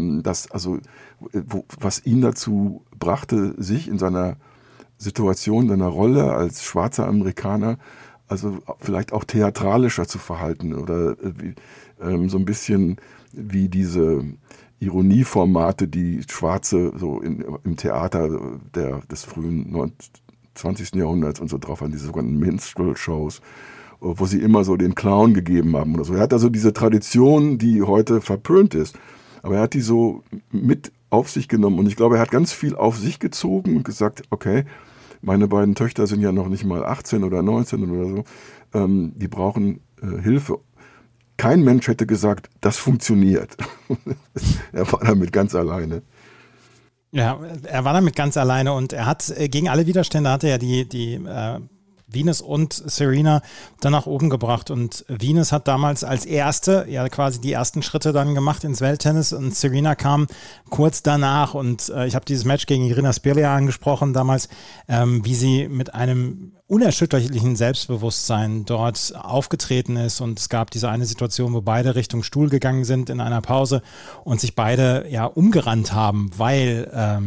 was ihn dazu brachte, sich in seiner Situation, seiner Rolle als schwarzer Amerikaner, also vielleicht auch theatralischer zu verhalten oder so ein bisschen wie diese Ironieformate, die Schwarze so im Theater des frühen 20. Jahrhunderts und so drauf an, diese sogenannten Minstrel-Shows, wo sie immer so den Clown gegeben haben oder so. Er hat also diese Tradition, die heute verpönt ist, aber er hat die so mit auf sich genommen und ich glaube, er hat ganz viel auf sich gezogen und gesagt, okay, meine beiden Töchter sind ja noch nicht mal 18 oder 19 oder so, die brauchen Hilfe. Kein Mensch hätte gesagt, das funktioniert. Er war damit ganz alleine. Ja, er war damit ganz alleine und er hat gegen alle Widerstände hatte er die Venus und Serena dann nach oben gebracht und Venus hat damals als erste ja quasi die ersten Schritte dann gemacht ins Welttennis und Serena kam kurz danach und ich habe dieses Match gegen Irina Spirler angesprochen damals, wie sie mit einem unerschütterlichen Selbstbewusstsein dort aufgetreten ist und es gab diese eine Situation, wo beide Richtung Stuhl gegangen sind in einer Pause und sich beide ja umgerannt haben, weil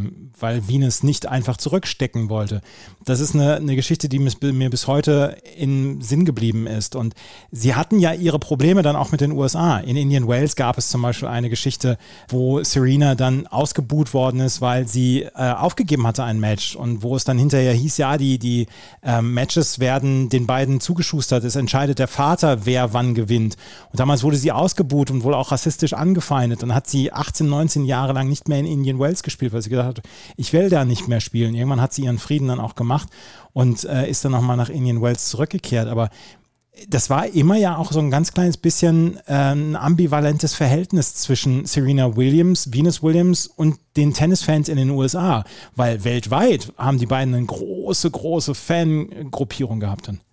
Venus nicht einfach zurückstecken wollte. Das ist eine Geschichte, die mir bis heute im Sinn geblieben ist und sie hatten ja ihre Probleme dann auch mit den USA. In Indian Wells gab es zum Beispiel eine Geschichte, wo Serena dann ausgebuht worden ist, weil sie aufgegeben hatte ein Match und wo es dann hinterher hieß, ja, die Matches werden den beiden zugeschustert, es entscheidet der Vater, wer wann gewinnt. Und damals wurde sie ausgebuht und wohl auch rassistisch angefeindet. Dann hat sie 18, 19 Jahre lang nicht mehr in Indian Wells gespielt, weil sie gesagt hat, ich will da nicht mehr spielen. Irgendwann hat sie ihren Frieden dann auch gemacht und ist dann nochmal nach Indian Wells zurückgekehrt. Aber das war immer ja auch so ein ganz kleines bisschen ein ambivalentes Verhältnis zwischen Serena Williams, Venus Williams und den Tennisfans in den USA, weil weltweit haben die beiden eine große Fangruppierung gehabt dann.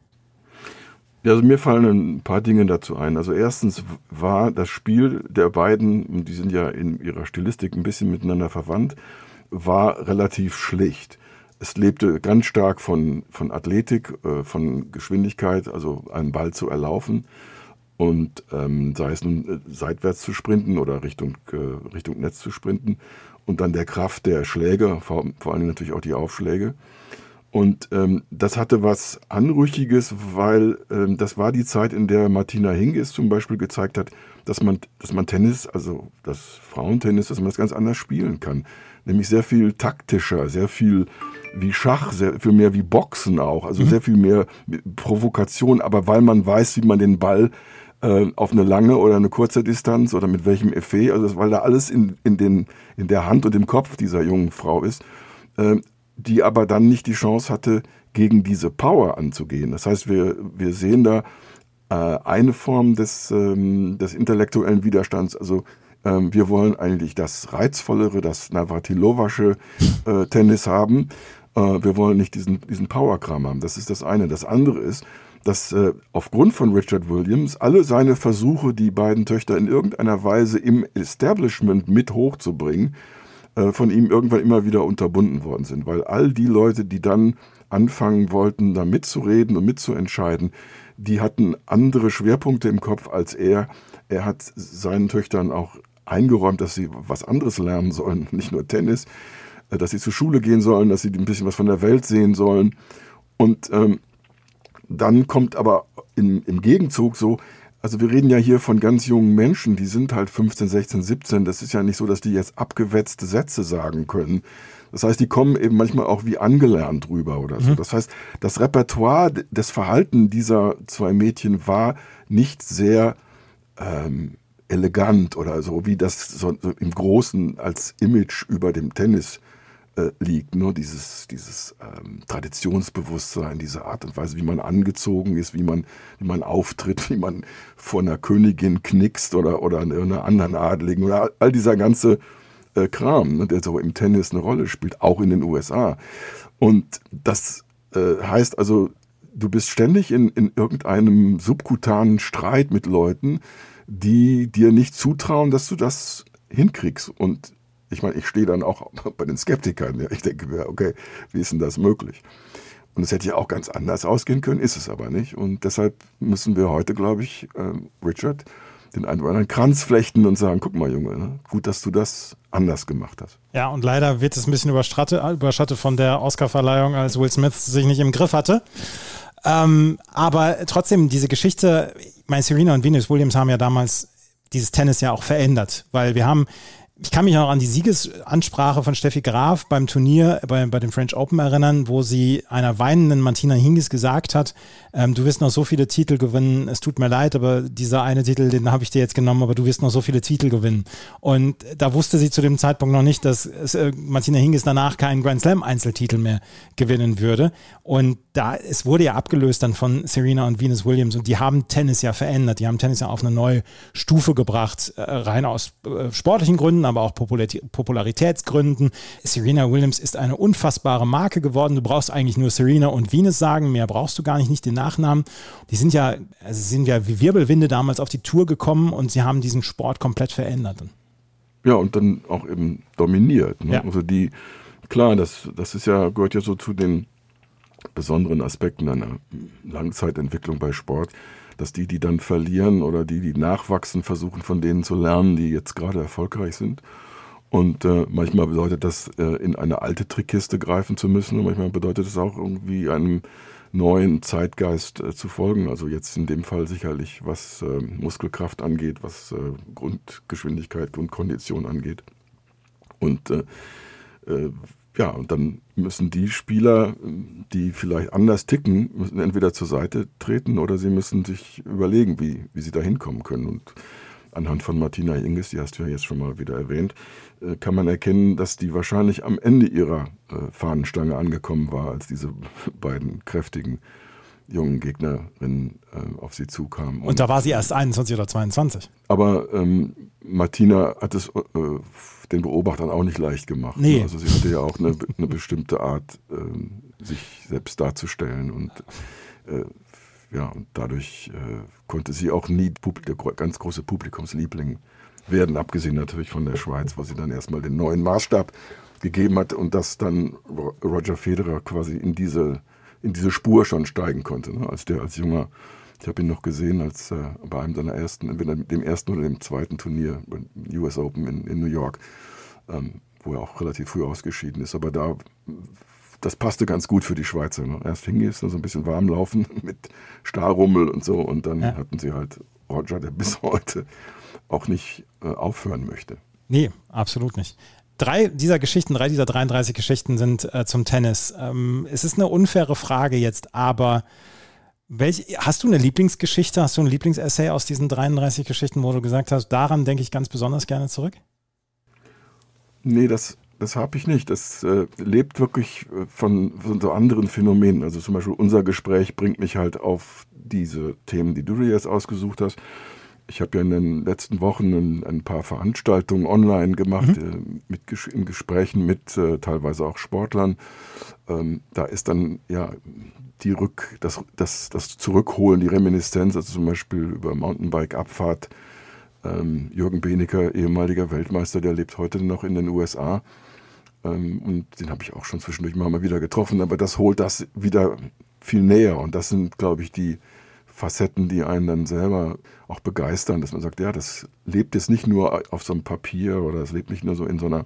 Ja, also mir fallen ein paar Dinge dazu ein. Also erstens war das Spiel der beiden, und die sind ja in ihrer Stilistik ein bisschen miteinander verwandt, war relativ schlicht. Es lebte ganz stark von Athletik, von Geschwindigkeit, also einen Ball zu erlaufen und sei es nun seitwärts zu sprinten oder Richtung Netz zu sprinten und dann der Kraft der Schläge, vor allem natürlich auch die Aufschläge. Und das hatte was Anrüchiges, weil das war die Zeit, in der Martina Hingis zum Beispiel gezeigt hat, dass man Tennis, also das Frauentennis, dass man das ganz anders spielen kann. Nämlich sehr viel taktischer, sehr viel wie Schach, sehr viel mehr wie Boxen auch, also sehr viel mehr Provokation, aber weil man weiß, wie man den Ball auf eine lange oder eine kurze Distanz oder mit welchem Effet, also weil da alles in der Hand und im Kopf dieser jungen Frau ist, die aber dann nicht die Chance hatte, gegen diese Power anzugehen. Das heißt, wir sehen da eine Form des intellektuellen Widerstands, also wir wollen eigentlich das reizvollere, das Navratilova-sche Tennis haben. Wir wollen nicht diesen Powerkram haben. Das ist das eine. Das andere ist, dass aufgrund von Richard Williams alle seine Versuche, die beiden Töchter in irgendeiner Weise im Establishment mit hochzubringen, von ihm irgendwann immer wieder unterbunden worden sind. Weil all die Leute, die dann anfangen wollten, da mitzureden und mitzuentscheiden, die hatten andere Schwerpunkte im Kopf als er. Er hat seinen Töchtern auch eingeräumt, dass sie was anderes lernen sollen, nicht nur Tennis, dass sie zur Schule gehen sollen, dass sie ein bisschen was von der Welt sehen sollen. Und dann kommt aber im Gegenzug so, also wir reden ja hier von ganz jungen Menschen, die sind halt 15, 16, 17, das ist ja nicht so, dass die jetzt abgewetzte Sätze sagen können. Das heißt, die kommen eben manchmal auch wie angelernt rüber oder so. Das heißt, das Repertoire des Verhalten dieser zwei Mädchen war nicht sehr elegant oder so, wie das so im Großen als Image über dem Tennis liegt. Nur dieses Traditionsbewusstsein, diese Art und Weise, wie man angezogen ist, wie man auftritt, wie man vor einer Königin knickst oder einer anderen Adeligen oder all dieser ganze Kram, der so im Tennis eine Rolle spielt, auch in den USA. Und das heißt also, du bist ständig in irgendeinem subkutanen Streit mit Leuten, die dir nicht zutrauen, dass du das hinkriegst. Und ich meine, ich stehe dann auch bei den Skeptikern. Ja. Ich denke, okay, wie ist denn das möglich? Und es hätte ja auch ganz anders ausgehen können, ist es aber nicht. Und deshalb müssen wir heute, glaube ich, Richard, den einen oder anderen Kranz flechten und sagen, guck mal, Junge, ne? Gut, dass du das anders gemacht hast. Ja, und leider wird es ein bisschen überschattet von der Oscarverleihung, als Will Smith sich nicht im Griff hatte. Aber trotzdem, diese Geschichte, Serena und Venus Williams haben ja damals dieses Tennis ja auch verändert, weil ich kann mich noch an die Siegesansprache von Steffi Graf beim Turnier bei den French Open erinnern, wo sie einer weinenden Martina Hingis gesagt hat, du wirst noch so viele Titel gewinnen, es tut mir leid, aber dieser eine Titel, den habe ich dir jetzt genommen, aber du wirst noch so viele Titel gewinnen. Und da wusste sie zu dem Zeitpunkt noch nicht, dass Martina Hingis danach keinen Grand Slam Einzeltitel mehr gewinnen würde. Und es wurde ja abgelöst dann von Serena und Venus Williams und die haben Tennis ja verändert, die haben Tennis ja auf eine neue Stufe gebracht, rein aus sportlichen Gründen, aber auch Popularitätsgründen. Serena Williams ist eine unfassbare Marke geworden. Du brauchst eigentlich nur Serena und Venus sagen, mehr brauchst du gar nicht den Nachnamen. Die sind ja wie Wirbelwinde damals auf die Tour gekommen und sie haben diesen Sport komplett verändert. Ja, und dann auch eben dominiert. Ne? Ja. Also klar, das ist ja, gehört ja so zu den besonderen Aspekten einer Langzeitentwicklung bei Sport, dass die dann verlieren oder die nachwachsen, versuchen von denen zu lernen, die jetzt gerade erfolgreich sind. Und manchmal bedeutet das, in eine alte Trickkiste greifen zu müssen. Und manchmal bedeutet es auch irgendwie einem neuen Zeitgeist zu folgen. Also jetzt in dem Fall sicherlich, was Muskelkraft angeht, was Grundgeschwindigkeit, Grundkondition angeht. Und und dann müssen die Spieler, die vielleicht anders ticken, müssen entweder zur Seite treten oder sie müssen sich überlegen, wie sie da hinkommen können. Und anhand von Martina Hingis, die hast du ja jetzt schon mal wieder erwähnt, kann man erkennen, dass die wahrscheinlich am Ende ihrer Fahnenstange angekommen war, als diese beiden kräftigen jungen Gegnerinnen auf sie zukamen. Und da war sie erst 21 oder 22. Aber Martina hat es den Beobachtern auch nicht leicht gemacht. Nee. Also sie hatte ja auch eine bestimmte Art, sich selbst darzustellen. Und und dadurch konnte sie auch nie der ganz große Publikumsliebling werden, abgesehen natürlich von der Schweiz, wo sie dann erstmal den neuen Maßstab gegeben hat und dass dann Roger Federer quasi in diese Spur schon steigen konnte. Ne? Als junger, ich habe ihn noch gesehen, als bei einem seiner entweder dem ersten oder dem zweiten Turnier, US Open in New York, wo er auch relativ früh ausgeschieden ist. Aber das passte ganz gut für die Schweizer. Ne? Erst Hingis, so ein bisschen warm laufen mit Starrummel und so. Und dann hatten sie halt Roger, der bis heute auch nicht aufhören möchte. Nee, absolut nicht. 3 dieser 33 Geschichten sind zum Tennis. Es ist eine unfaire Frage jetzt, aber hast du eine Lieblingsgeschichte, hast du ein Lieblingsessay aus diesen 33 Geschichten, wo du gesagt hast, daran denke ich ganz besonders gerne zurück? Nee, das habe ich nicht. Das lebt wirklich von so anderen Phänomenen. Also zum Beispiel unser Gespräch bringt mich halt auf diese Themen, die du dir jetzt ausgesucht hast. Ich habe ja in den letzten Wochen ein paar Veranstaltungen online gemacht, in Gesprächen mit teilweise auch Sportlern. Da ist dann ja das Zurückholen, die Reminiszenz, also zum Beispiel über Mountainbike-Abfahrt. Jürgen Benecker, ehemaliger Weltmeister, der lebt heute noch in den USA. Und den habe ich auch schon zwischendurch mal wieder getroffen. Aber das holt das wieder viel näher. Und das sind, glaube ich, die Facetten, die einen dann selber auch begeistern, dass man sagt, ja, das lebt jetzt nicht nur auf so einem Papier oder es lebt nicht nur so in so einer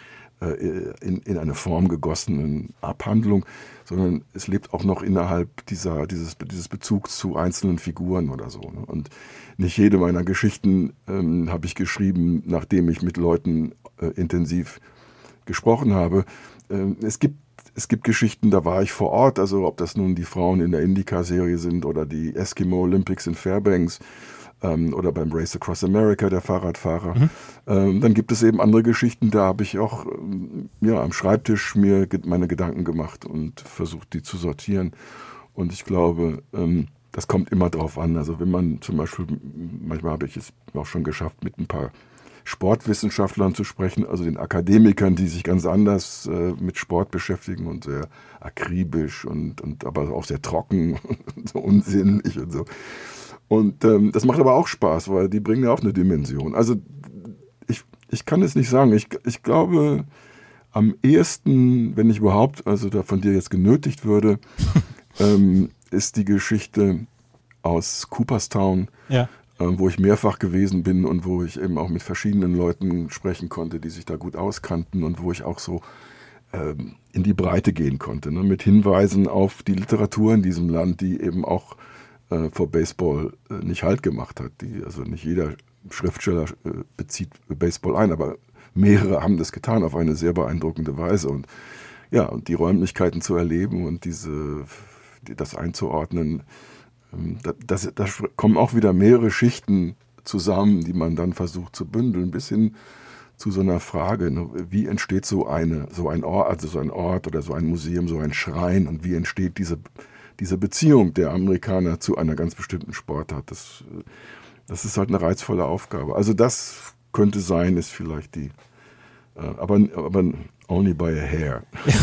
in eine Form gegossenen Abhandlung, sondern es lebt auch noch innerhalb dieses Bezugs zu einzelnen Figuren oder so. Ne? Und nicht jede meiner Geschichten habe ich geschrieben, nachdem ich mit Leuten intensiv gesprochen habe. Es gibt Geschichten, da war ich vor Ort, also ob das nun die Frauen in der IndyCar-Serie sind oder die Eskimo Olympics in Fairbanks oder beim Race Across America, der Fahrradfahrer. Dann gibt es eben andere Geschichten, da habe ich auch am Schreibtisch mir meine Gedanken gemacht und versucht, die zu sortieren. Und ich glaube, das kommt immer drauf an. Also wenn man zum Beispiel, manchmal habe ich es auch schon geschafft, mit ein paar Sportwissenschaftlern zu sprechen, also den Akademikern, die sich ganz anders mit Sport beschäftigen und sehr akribisch und aber auch sehr trocken und so unsinnig und so. Und das macht aber auch Spaß, weil die bringen ja auch eine Dimension. Also ich kann es nicht sagen. Ich glaube, am ehesten, wenn ich überhaupt, also da von dir jetzt genötigt würde, ist die Geschichte aus Cooperstown, wo ich mehrfach gewesen bin und wo ich eben auch mit verschiedenen Leuten sprechen konnte, die sich da gut auskannten und wo ich auch so in die Breite gehen konnte, ne, mit Hinweisen auf die Literatur in diesem Land, die eben auch vor Baseball nicht Halt gemacht hat. Also nicht jeder Schriftsteller bezieht Baseball ein, aber mehrere haben das getan auf eine sehr beeindruckende Weise. Und ja, und die Räumlichkeiten zu erleben und das einzuordnen, da kommen auch wieder mehrere Schichten zusammen, die man dann versucht zu bündeln, bis hin zu so einer Frage, ne, wie entsteht so ein Ort oder so ein Museum, so ein Schrein und wie entsteht diese Beziehung der Amerikaner zu einer ganz bestimmten Sportart. Das ist halt eine reizvolle Aufgabe. Also das könnte sein, ist vielleicht aber only by a hair.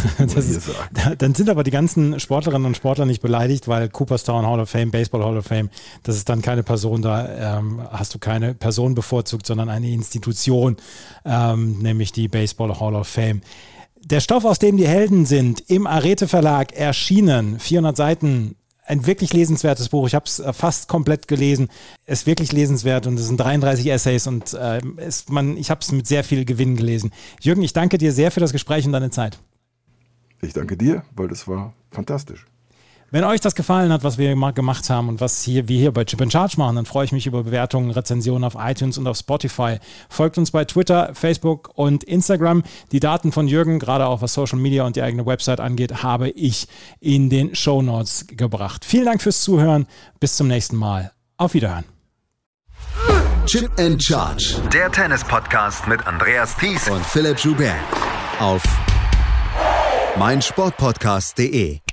Dann sind aber die ganzen Sportlerinnen und Sportler nicht beleidigt, weil Cooperstown Hall of Fame, Baseball Hall of Fame, das ist dann keine Person, da hast du keine Person bevorzugt, sondern eine Institution, nämlich die Baseball Hall of Fame. Der Stoff, aus dem die Helden sind, im Arete Verlag erschienen. 400 Seiten. Ein wirklich lesenswertes Buch. Ich habe es fast komplett gelesen. Es ist wirklich lesenswert und es sind 33 Essays und ich habe es mit sehr viel Gewinn gelesen. Jürgen, ich danke dir sehr für das Gespräch und deine Zeit. Ich danke dir, weil das war fantastisch. Wenn euch das gefallen hat, was wir gemacht haben und was wir hier bei Chip & Charge machen, dann freue ich mich über Bewertungen, Rezensionen auf iTunes und auf Spotify. Folgt uns bei Twitter, Facebook und Instagram. Die Daten von Jürgen, gerade auch was Social Media und die eigene Website angeht, habe ich in den Shownotes gebracht. Vielen Dank fürs Zuhören. Bis zum nächsten Mal. Auf Wiederhören. Chip & Charge. Der Tennis-Podcast mit Andreas Thies Und Philipp Joubert. Auf meinsportpodcast.de.